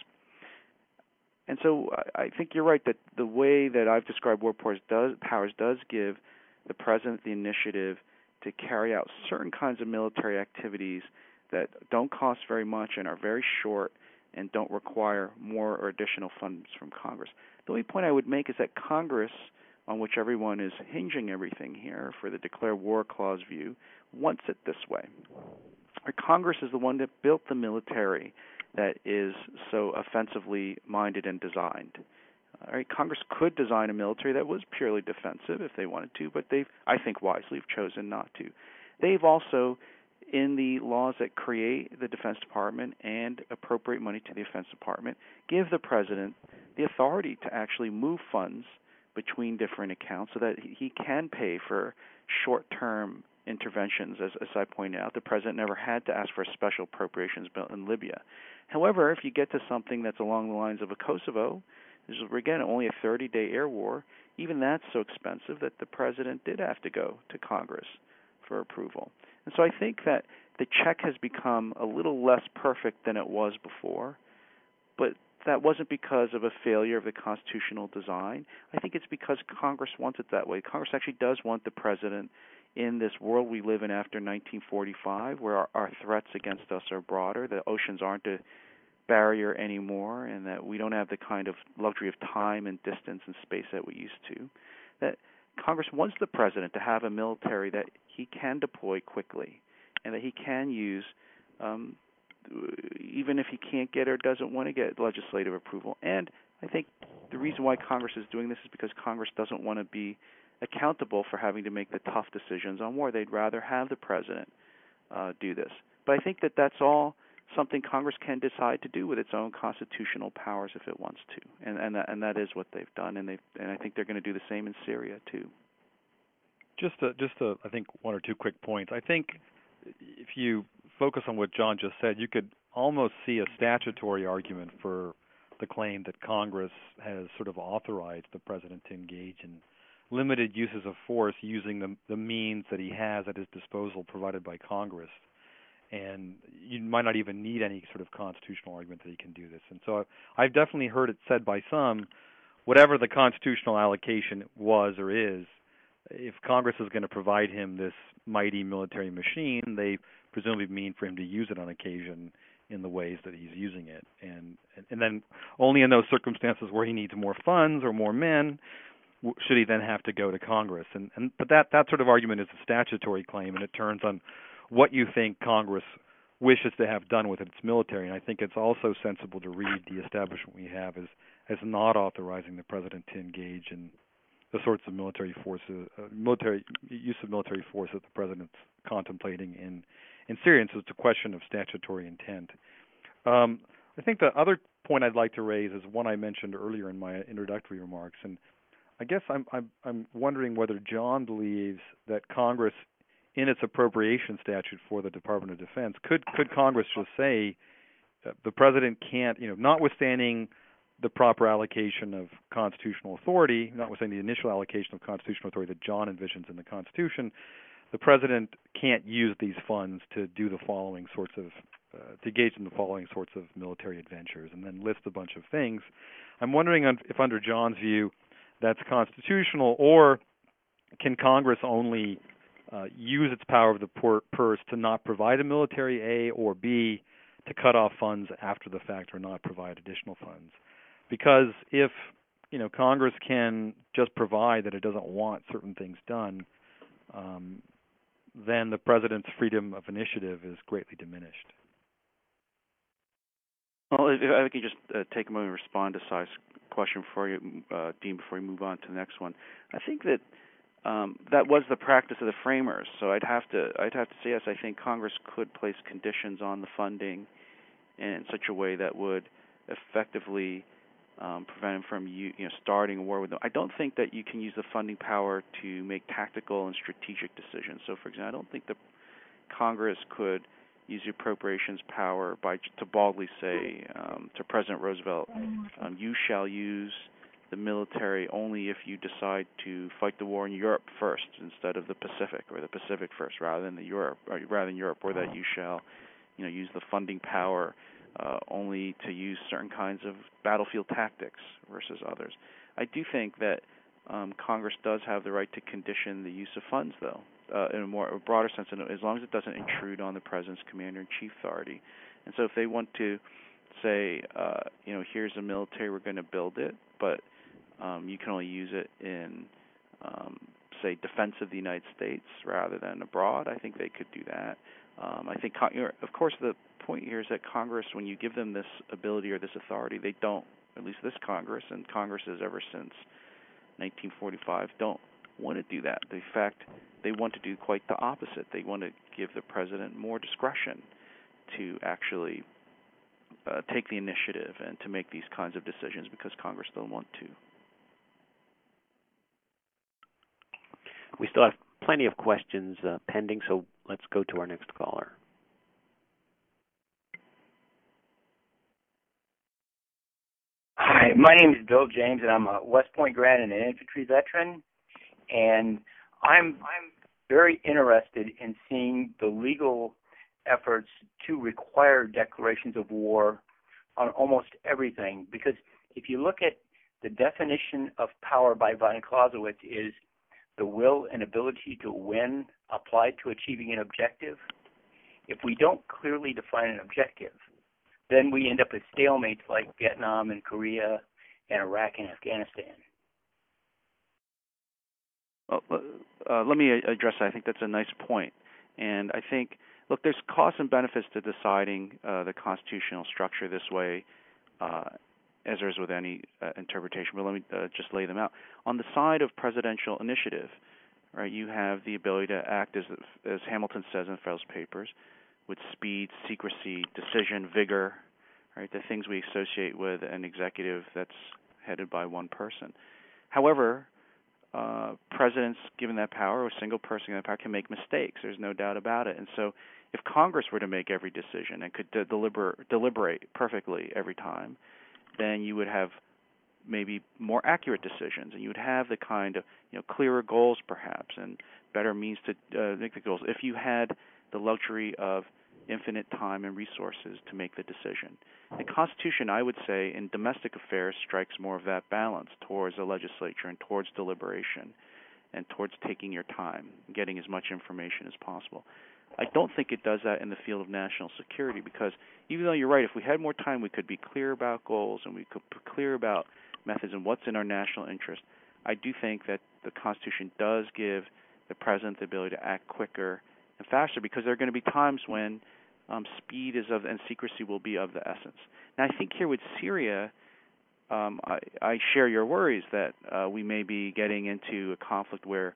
[SPEAKER 2] And so I, I think you're right that the way that I've described war powers does, powers does give the president the initiative to carry out certain kinds of military activities that don't cost very much and are very short and don't require more or additional funds from Congress. The only point I would make is that Congress, on which everyone is hinging everything here for the Declare War Clause view, wants it this way. Congress is the one that built the military that is so offensively minded and designed. All right, Congress could design a military that was purely defensive if they wanted to, but they've, I think wisely, have chosen not to. They've also, in the laws that create the Defense Department and appropriate money to the Defense Department, give the president the authority to actually move funds between different accounts so that he can pay for short-term interventions. As, as I pointed out, the president never had to ask for a special appropriations bill in Libya. However, if you get to something that's along the lines of a Kosovo, this is, again, only a thirty-day air war, even that's so expensive that the president did have to go to Congress for approval. And so I think that the check has become a little less perfect than it was before, but that wasn't because of a failure of the constitutional design. I think it's because Congress wants it that way. Congress actually does want the president in this world we live in after nineteen forty-five, where our, our threats against us are broader, the oceans aren't a barrier anymore, and that we don't have the kind of luxury of time and distance and space that we used to, that Congress wants the president to have a military that he can deploy quickly and that he can use um, even if he can't get or doesn't want to get legislative approval. And I think the reason why Congress is doing this is because Congress doesn't want to be accountable for having to make the tough decisions on war. They'd rather have the president uh, do this. But I think that that's all something Congress can decide to do with its own constitutional powers if it wants to, and and that, and that is what they've done, and they and I think they're going to do the same in Syria too.
[SPEAKER 3] Just a, just a, I think one or two quick points. I think if you focus on what John just said, you could almost see a statutory argument for the claim that Congress has sort of authorized the president to engage in limited uses of force using the, the means that he has at his disposal provided by Congress. And you might not even need any sort of constitutional argument that he can do this. And so I've definitely heard it said by some, whatever the constitutional allocation was or is, if Congress is going to provide him this mighty military machine, they presumably mean for him to use it on occasion in the ways that he's using it. And and then only in those circumstances where he needs more funds or more men should he then have to go to Congress. And, and but that, that sort of argument is a statutory claim, and it turns on what you think Congress wishes to have done with its military. And I think it's also sensible to read the establishment we have as, as not authorizing the president to engage in the sorts of military forces, uh, military use of military force that the president's contemplating in in Syria. And so it's a question of statutory intent. Um, I think the other point I'd like to raise is one I mentioned earlier in my introductory remarks, and I guess I'm I'm, I'm wondering whether John believes that Congress, in its appropriation statute for the Department of Defense, could could Congress just say that the president can't, you know, notwithstanding the proper allocation of constitutional authority, notwithstanding the initial allocation of constitutional authority that John envisions in the Constitution, the president can't use these funds to do the following sorts of Uh, to engage in the following sorts of military adventures, and then list a bunch of things. I'm wondering if, under John's view, that's constitutional, or can Congress only uh, use its power of the pur- purse to not provide a military A, or B, to cut off funds after the fact or not provide additional funds? Because if you know Congress can just provide that it doesn't want certain things done, um, then the president's freedom of initiative is greatly diminished.
[SPEAKER 2] Well, if I can just uh, take a moment and respond to Sai's question for you, uh, Dean, before we move on to the next one. I think that um, that was the practice of the framers. So I'd have to I'd have to say yes. I think Congress could place conditions on the funding in such a way that would effectively um, prevent him from you, you know starting a war with them. I don't think that you can use the funding power to make tactical and strategic decisions. So, for example, I don't think that Congress could use the appropriations power by to baldly say um, to President Roosevelt, um, you shall use the military only if you decide to fight the war in Europe first instead of the Pacific, or the Pacific first rather than the Europe, or rather than Europe, or that you shall, you know, use the funding power uh, only to use certain kinds of battlefield tactics versus others. I do think that um, Congress does have the right to condition the use of funds, though. Uh, in a more a broader sense, as long as it doesn't intrude on the president's commander-in-chief authority. And so if they want to say, uh, you know, here's a military, we're going to build it, but um, you can only use it in, um, say, defense of the United States rather than abroad, I think they could do that. Um, I think, you know, of course, the point here is that Congress, when you give them this ability or this authority, they don't, at least this Congress, and Congresses ever since nineteen forty-five, don't want to do that. In fact, they want to do quite the opposite. They want to give the president more discretion to actually uh, take the initiative and to make these kinds of decisions because Congress don't want to.
[SPEAKER 1] We still have plenty of questions uh, pending, so let's go to our next caller.
[SPEAKER 6] Hi, my name is Bill James, and I'm a West Point grad and an infantry veteran. And I'm I'm very interested in seeing the legal efforts to require declarations of war on almost everything. Because if you look at the definition of power by von Clausewitz is the will and ability to win applied to achieving an objective. If we don't clearly define an objective, then we end up with stalemates like Vietnam and Korea and Iraq and Afghanistan.
[SPEAKER 2] Well, uh, let me address that. I think that's a nice point. And I think, look, there's costs and benefits to deciding uh, the constitutional structure this way, uh, as there is with any uh, interpretation. But let me uh, just lay them out. On the side of presidential initiative, right, you have the ability to act, as, as Hamilton says in Fell's Papers, with speed, secrecy, decision, vigor, right, the things we associate with an executive that's headed by one person. However, Uh, presidents given that power, or a single person given that power, can make mistakes. There's no doubt about it. And so if Congress were to make every decision and could de- deliber- deliberate perfectly every time, then you would have maybe more accurate decisions, and you would have the kind of, you know, clearer goals perhaps and better means to uh, make the goals if you had the luxury of infinite time and resources to make the decision. The Constitution, I would say, in domestic affairs strikes more of that balance towards the legislature and towards deliberation and towards taking your time, getting as much information as possible. I don't think it does that in the field of national security because even though you're right, if we had more time, we could be clear about goals and we could be clear about methods and what's in our national interest. I do think that the Constitution does give the president the ability to act quicker and faster because there are going to be times when Um, speed is of and secrecy will be of the essence. Now, I think here with Syria, um, I, I share your worries that uh, we may be getting into a conflict where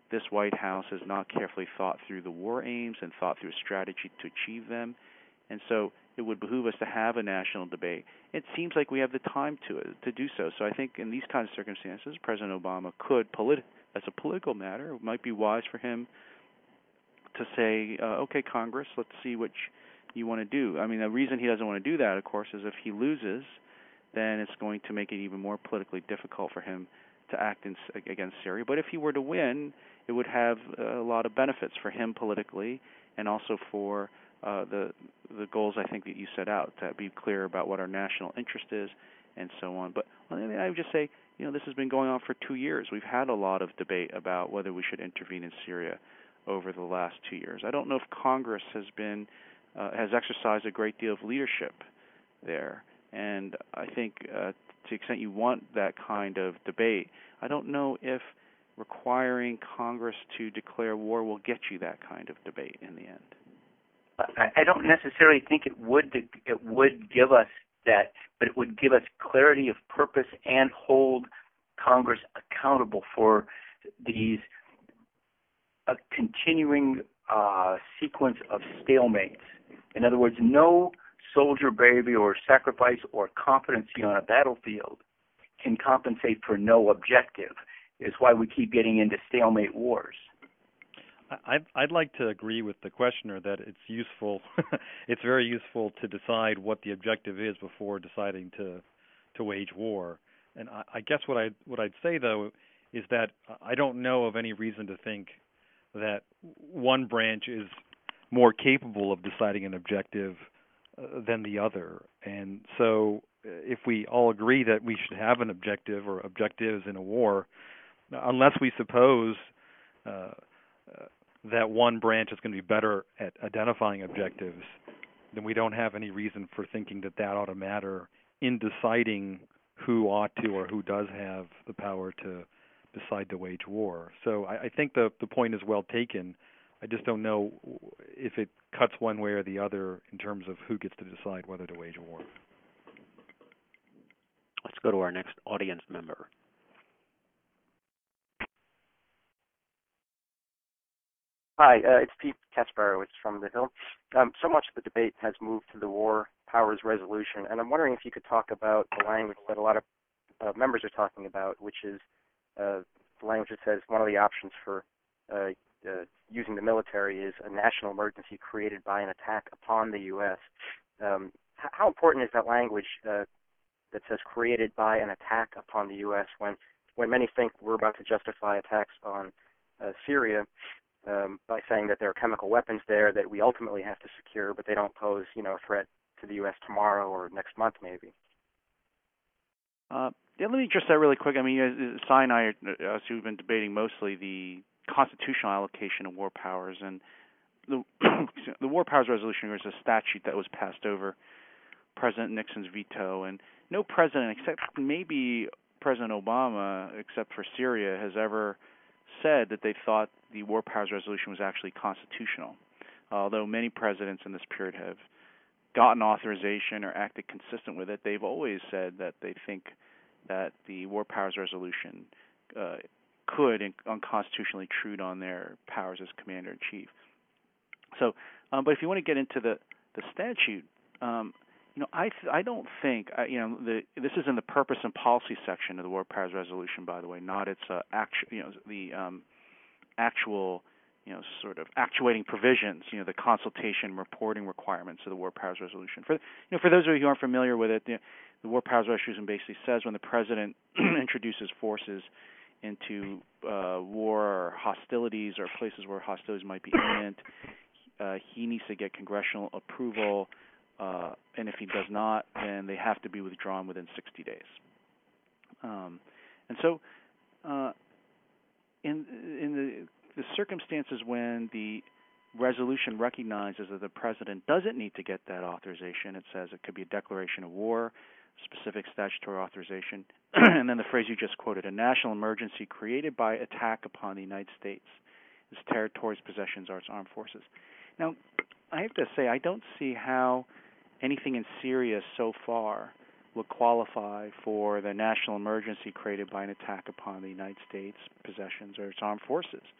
[SPEAKER 2] this White House has not carefully thought through the war aims and thought through a strategy to achieve them. And so it would behoove us to have a national debate. It seems like we have the time to to do so. So I think in these kinds of circumstances, President Obama could, polit- as a political matter, it might be wise for him to say, uh, okay, Congress, let's see what you want to do. I mean, the reason he doesn't want to do that, of course, is if he loses, then it's going to make it even more politically difficult for him to act in, against Syria. But if he were to win, it would have a lot of benefits for him politically and also for uh, the the goals I think that you set out, to be clear about what our national interest is and so on. But I would just say, you know, this has been going on for two years. We've had a lot of debate about whether we should intervene in Syria over the last two years. I don't know if Congress has been uh, has exercised a great deal of leadership there. And I think uh, to the extent you want that kind of debate, I don't know if requiring Congress to declare war will get you that kind of debate in the end.
[SPEAKER 6] I don't necessarily think it would it would give us that, but it would give us clarity of purpose and hold Congress accountable for these a continuing uh, sequence of stalemates. In other words, no soldier bravery or sacrifice or competency on a battlefield can compensate for no objective. Is why we keep getting into stalemate wars.
[SPEAKER 3] I'd, I'd like to agree with the questioner that it's useful, it's very useful to decide what the objective is before deciding to to wage war. And I, I guess what I what I'd say though is that I don't know of any reason to think that one branch is more capable of deciding an objective uh, than the other. And so if we all agree that we should have an objective or objectives in a war, unless we suppose uh, uh, that one branch is going to be better at identifying objectives, then we don't have any reason for thinking that that ought to matter in deciding who ought to or who does have the power to decide to wage war. So I, I think the the point is well taken. I just don't know if it cuts one way or the other in terms of who gets to decide whether to wage war.
[SPEAKER 1] Let's go to our next audience member.
[SPEAKER 7] Hi, uh, it's Pete Kasparowicz from the Hill. Um, so much of the debate has moved to the War Powers Resolution, and I'm wondering if you could talk about the language that a lot of uh, members are talking about, which is uh, the language that says one of the options for uh, uh, using the military is a national emergency created by an attack upon the U S. Um, h- how important is that language uh, that says created by an attack upon the U S when, when many think we're about to justify attacks on uh, Syria Um, by saying that there are chemical weapons there that we ultimately have to secure, but they don't pose, you know, a threat to the U S tomorrow or next month, maybe.
[SPEAKER 2] Uh, yeah, let me address that really quick. I mean, Cy and I, are, uh, we've been debating mostly the constitutional allocation of war powers, and the the War Powers Resolution was a statute that was passed over President Nixon's veto, and no president, except maybe President Obama, except for Syria, has ever said that they thought the War Powers Resolution was actually constitutional, although many presidents in this period have gotten authorization or acted consistent with it. They've always said that they think that the War Powers Resolution uh, could unconstitutionally intrude on their powers as commander-in-chief. So, um, but if you want to get into the, the statute, um, you know, I th- I don't think uh, you know the this is in the purpose and policy section of the War Powers Resolution, by the way, not its uh, actual you know the um, actual you know sort of actuating provisions, you know, the consultation reporting requirements of the War Powers Resolution. For you know for those of you who aren't familiar with it, you know, the War Powers Resolution basically says when the president introduces forces into uh, war or hostilities or places where hostilities might be imminent, uh, he needs to get congressional approval. Uh, and if he does not, then they have to be withdrawn within sixty days. Um, and so, uh, in in the, the circumstances when the resolution recognizes that the president doesn't need to get that authorization, it says it could be a declaration of war, specific statutory authorization, and then the phrase you just quoted, a national emergency created by attack upon the United States, its territories, possessions, or its armed forces. Now, I have to say, I don't see how anything in Syria so far would qualify for the national emergency created by an attack upon the United States, possessions, or its armed forces.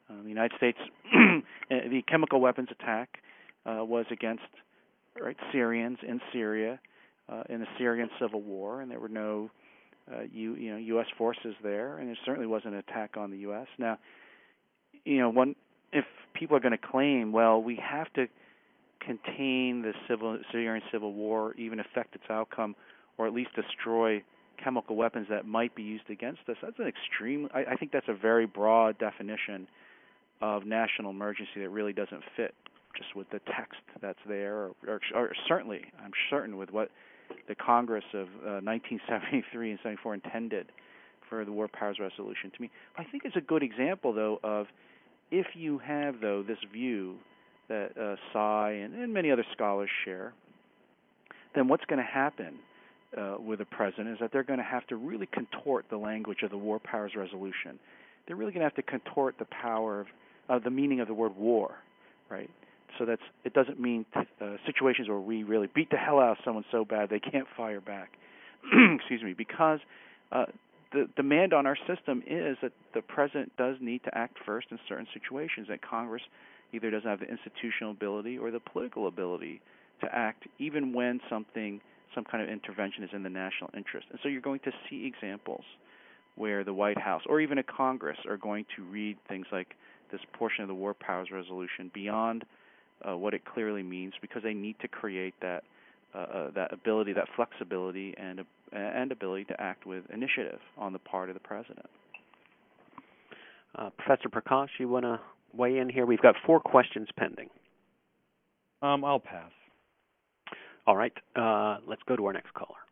[SPEAKER 2] Uh, the United States, the chemical weapons attack uh, was against right Syrians in Syria uh, in the Syrian civil war, and there were no uh, U, you know U S forces there, and it certainly wasn't an attack on the U S. Now, you know, one if people are going to claim, well, we have to contain the civil Syrian civil war, even affect its outcome, or at least destroy chemical weapons that might be used against us, that's an extreme, I, I think that's a very broad definition of national emergency that really doesn't fit just with the text that's there, or, or, or certainly, I'm certain, with what the Congress of uh, nineteen seventy-three and seventy-four intended for the War Powers Resolution. To me, I think it's a good example, though, of if you have, though, this view that uh, Sy and, and many other scholars share, then what's going to happen uh, with the president is that they're going to have to really contort the language of the War Powers Resolution. They're really going to have to contort the power of uh, the meaning of the word war, right? So that's it doesn't mean t- uh, situations where we really beat the hell out of someone so bad they can't fire back. Excuse me, because uh, the demand on our system is that the president does need to act first in certain situations, that Congress either doesn't have the institutional ability or the political ability to act, even when something, some kind of intervention is in the national interest. And so you're going to see examples where the White House or even a Congress are going to read things like this portion of the War Powers Resolution beyond uh, what it clearly means, because they need to create that uh, uh, that ability, that flexibility, and uh, and ability to act with initiative on the part of the president.
[SPEAKER 1] Uh, Professor Prakash, you want to weigh in here? We've got four questions pending.
[SPEAKER 3] Um, I'll pass.
[SPEAKER 1] All right. Uh, let's go to our next caller.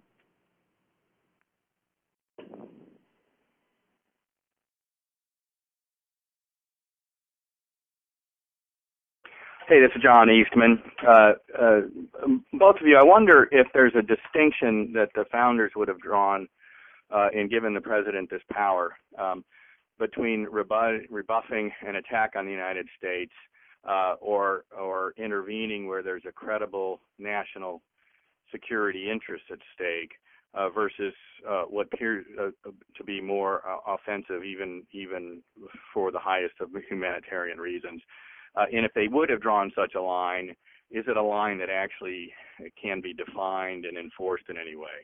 [SPEAKER 8] Hey, this is John Eastman. Uh, uh, both of you, I wonder if there's a distinction that the founders would have drawn uh, in giving the president this power um, between rebu- rebuffing an attack on the United States uh, or or intervening where there's a credible national security interest at stake uh, versus uh, what appears uh, to be more uh, offensive, even even for the highest of humanitarian reasons. Uh, and if they would have drawn such a line, is it a line that actually can be defined and enforced in any way?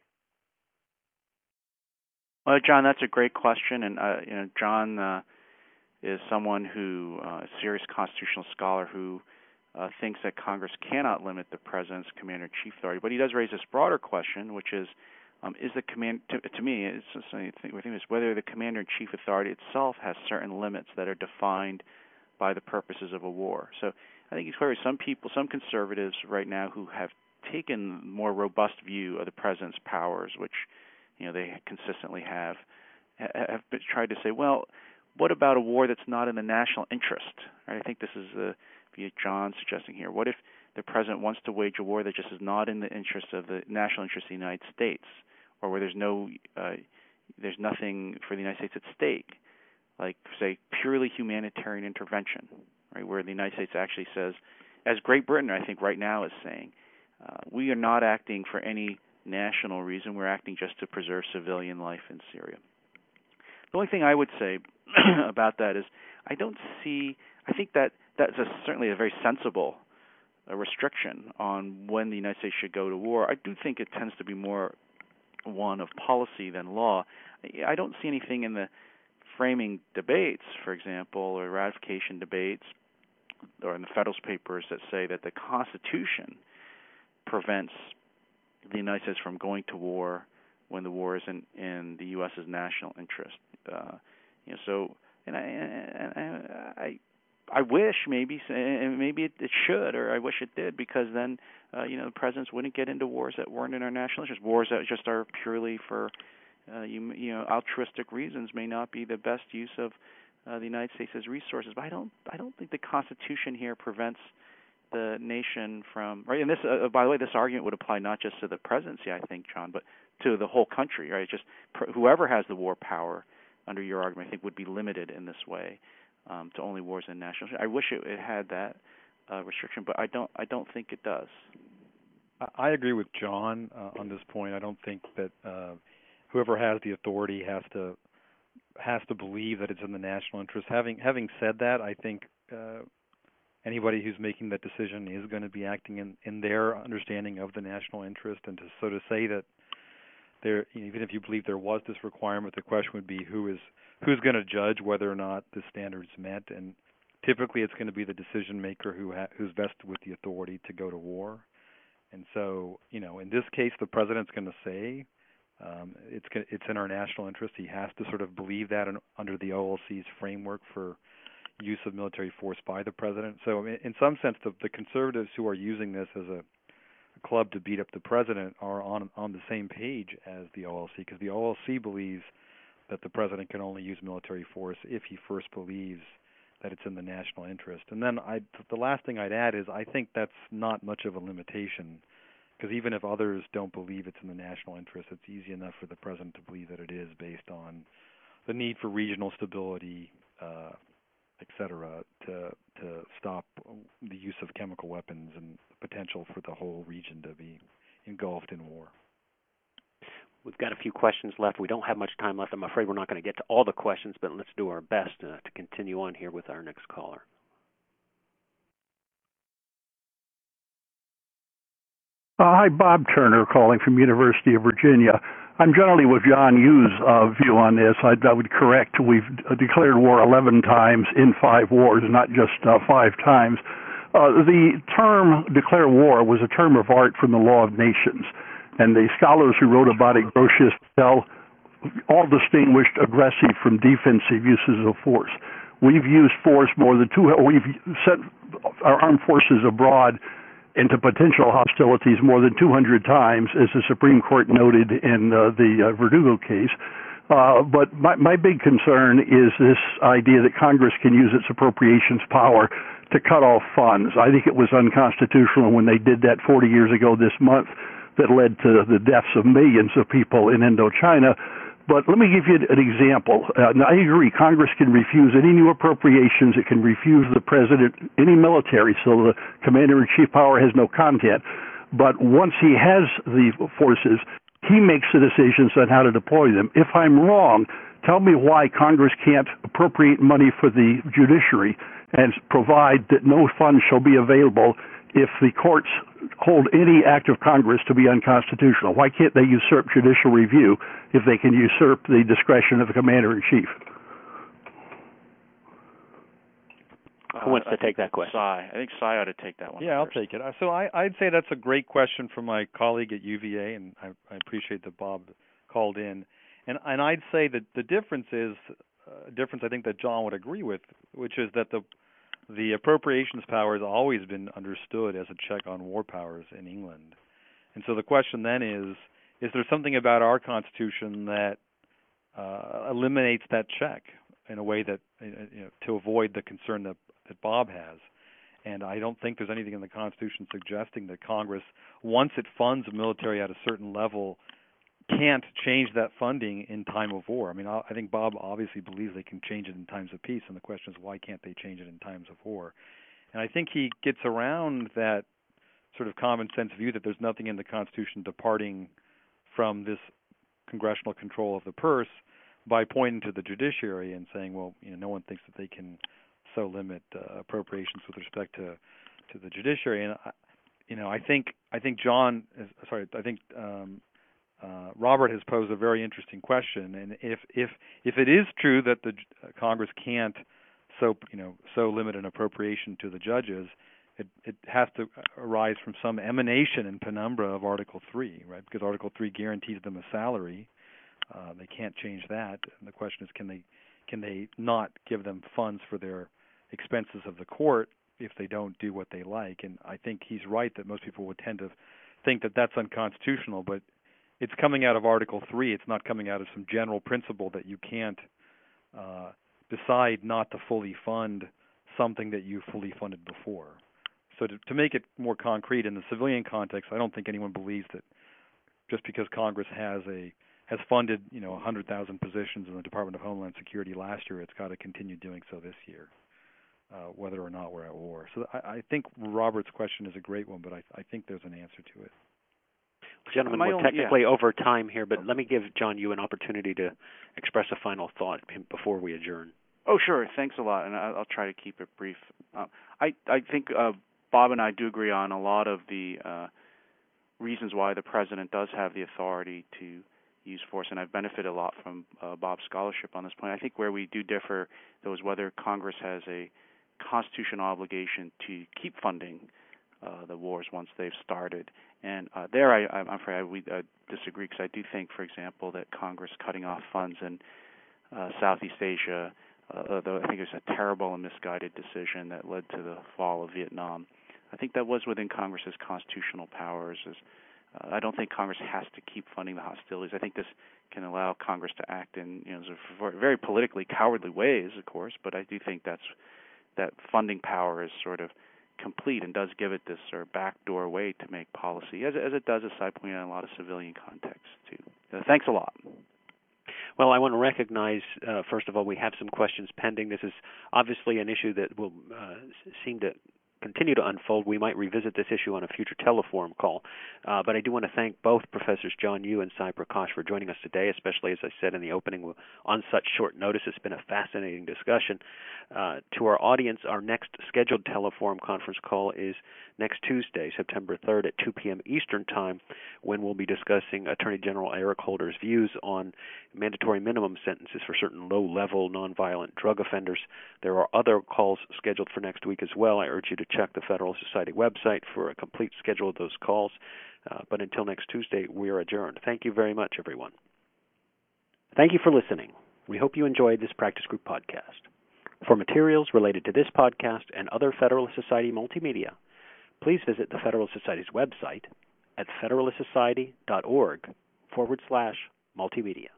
[SPEAKER 2] Well, John, that's a great question, and uh, you know, John uh, is someone who, uh, a serious constitutional scholar who uh, thinks that Congress cannot limit the president's commander-in-chief authority. But he does raise this broader question, which is, um, is the command to, to me, it's something we think is whether the commander-in-chief authority itself has certain limits that are defined by the purposes of a war. So I think it's clear some people, some conservatives right now who have taken a more robust view of the president's powers, which you know they consistently have, have been, tried to say, well, what about a war that's not in the national interest? Right? I think this is uh, via John suggesting here. What if the president wants to wage a war that just is not in the interest of the national interest of the United States, or where there's no, uh, there's nothing for the United States at stake? Like, say, purely humanitarian intervention, right, where the United States actually says, as Great Britain, I think, right now is saying, uh, we are not acting for any national reason. We're acting just to preserve civilian life in Syria. The only thing I would say about that is I don't see – I think that that's a, certainly a very sensible uh, restriction on when the United States should go to war. I do think it tends to be more one of policy than law. I don't see anything in the – framing debates, for example, or ratification debates, or in the Federalist Papers that say that the Constitution prevents the United States from going to war when the war is in, in the U S's national interest. Uh, you know, so, and I, and I, I, I wish maybe, and maybe it, it should, or I wish it did, because then, uh, you know, the presidents wouldn't get into wars that weren't in our national interest. Wars that just are purely for Uh, you, you know, altruistic reasons may not be the best use of uh, the United States' resources. But I don't, I don't think the Constitution here prevents the nation from right. And this, uh, by the way, this argument would apply not just to the presidency, I think, John, but to the whole country. Right? Just pr- whoever has the war power, under your argument, I think, would be limited in this way um, to only wars in national. I wish it, it had that uh, restriction, but I don't, I don't think it does.
[SPEAKER 3] I agree with John uh, on this point. I don't think that. Uh, Whoever has the authority has to has to believe that it's in the national interest. Having having said that, I think uh, anybody who's making that decision is going to be acting in, in their understanding of the national interest. And to, so to say that there, even if you believe there was this requirement, the question would be who is who's going to judge whether or not the standard's met. And typically, it's going to be the decision maker who ha- who's vested with the authority to go to war. And so, you know, in this case, the president's going to say um, it's it's in our national interest. He has to sort of believe that in, under the O L C's framework for use of military force by the president. So, in, in some sense, the, the conservatives who are using this as a, a club to beat up the president are on on the same page as the O L C, because the O L C believes that the president can only use military force if he first believes that it's in the national interest. And then I, the last thing I'd add is I think that's not much of a limitation, because even if others don't believe it's in the national interest, it's easy enough for the president to believe that it is based on the need for regional stability, uh, et cetera, to, to stop the use of chemical weapons and the potential for the whole region to be engulfed in war.
[SPEAKER 1] We've got a few questions left. We don't have much time left. I'm afraid we're not going to get to all the questions, but let's do our best uh, to continue on here with our next caller.
[SPEAKER 9] Uh, hi, Bob Turner calling from University of Virginia. I'm generally with John Yu's uh, view on this. I, I would correct. We've declared war eleven times in five wars, not just uh, five times. Uh, the term declare war was a term of art from the Law of Nations. And the scholars who wrote about it, Grotius, Pell, all distinguished aggressive from defensive uses of force. We've used force more than two, we've sent our armed forces abroad into potential hostilities more than two hundred times, as the Supreme Court noted in uh, the uh, Verdugo case. Uh, but my, my big concern is this idea that Congress can use its appropriations power to cut off funds. I think it was unconstitutional when they did that forty years ago this month, that led to the deaths of millions of people in Indochina. But let me give you an example. Uh, I agree, Congress can refuse any new appropriations. It can refuse the president any military, so the commander-in-chief power has no content. But once he has the forces, he makes the decisions on how to deploy them. If I'm wrong, tell me why Congress can't appropriate money for the judiciary and provide that no funds shall be available if the courts hold any act of Congress to be unconstitutional. Why can't they usurp judicial review if they can usurp the discretion of the commander-in-chief?
[SPEAKER 1] Who wants to take that question?
[SPEAKER 2] Cy. I think Cy ought to take that one.
[SPEAKER 3] Yeah,
[SPEAKER 2] first.
[SPEAKER 3] I'll take it. So I, I'd say that's a great question from my colleague at U V A, and I, I appreciate that Bob called in. And, and I'd say that the difference is a difference I think that John would agree with, which is that the The appropriations power has always been understood as a check on war powers in England. And so the question then is, is there something about our Constitution that uh, eliminates that check in a way that, you know, to avoid the concern that, that Bob has? And I don't think there's anything in the Constitution suggesting that Congress, once it funds the military at a certain level, can't change that funding in time of war. I mean, I think Bob obviously believes they can change it in times of peace, and the question is why can't they change it in times of war? And I think he gets around that sort of common sense view that there's nothing in the Constitution departing from this congressional control of the purse by pointing to the judiciary and saying, well, you know, no one thinks that they can so limit uh, appropriations with respect to to the judiciary. And I, you know, I think I think John, is, sorry, I think. Um, Uh, Robert has posed a very interesting question, and if if if it is true that the uh, Congress can't so you know so limit an appropriation to the judges, it it has to arise from some emanation in penumbra of Article three, right? Because Article three guarantees them a salary. Uh, they can't change that. And the question is, can they can they not give them funds for their expenses of the court if they don't do what they like? And I think he's right that most people would tend to think that that's unconstitutional, but it's coming out of Article three. It's not coming out of some general principle that you can't uh, decide not to fully fund something that you fully funded before. So to, to make it more concrete, in the civilian context, I don't think anyone believes that just because Congress has a has funded, you know, one hundred thousand positions in the Department of Homeland Security last year, it's got to continue doing so this year, uh, whether or not we're at war. So I, I think Robert's question is a great one, but I, I think there's an answer to it.
[SPEAKER 1] Gentlemen,
[SPEAKER 2] My
[SPEAKER 1] we're
[SPEAKER 2] own,
[SPEAKER 1] technically
[SPEAKER 2] yeah.
[SPEAKER 1] over time here, but let me give John you an opportunity to express a final thought before we adjourn.
[SPEAKER 2] Oh, sure. Thanks a lot, and I'll try to keep it brief. Uh, I I think uh, Bob and I do agree on a lot of the uh, reasons why the president does have the authority to use force, and I've benefited a lot from uh, Bob's scholarship on this point. I think where we do differ, though, is whether Congress has a constitutional obligation to keep funding uh, the wars once they've started. And uh, there, I, I'm afraid I, we uh, disagree, because I do think, for example, that Congress cutting off funds in uh, Southeast Asia, uh, although I think it was a terrible and misguided decision that led to the fall of Vietnam. I think that was within Congress's constitutional powers. Is, uh, I don't think Congress has to keep funding the hostilities. I think this can allow Congress to act in, you know, sort of very politically cowardly ways, of course, but I do think that's that funding power is sort of complete and does give it this sort of backdoor way to make policy, as, as it does, as I pointed out, in a lot of civilian contexts, too. So thanks a lot.
[SPEAKER 1] Well, I want to recognize, uh, first of all, we have some questions pending. This is obviously an issue that will uh, seem to continue to unfold. We might revisit this issue on a future teleforum call. Uh, but I do want to thank both Professors John Yoo and Sai Prakash for joining us today, especially, as I said in the opening, on such short notice. It's been a fascinating discussion. Uh, to our audience, our next scheduled teleforum conference call is next Tuesday, September third at two p.m. Eastern Time, when we'll be discussing Attorney General Eric Holder's views on mandatory minimum sentences for certain low-level nonviolent drug offenders. There are other calls scheduled for next week as well. I urge you to check the Federal Society website for a complete schedule of those calls. Uh, but until next Tuesday, we are adjourned. Thank you very much, everyone. Thank you for listening. We hope you enjoyed this Practice Group podcast. For materials related to this podcast and other Federalist Society multimedia, please visit the Federalist Society's website at federalistsociety.org forward slash multimedia.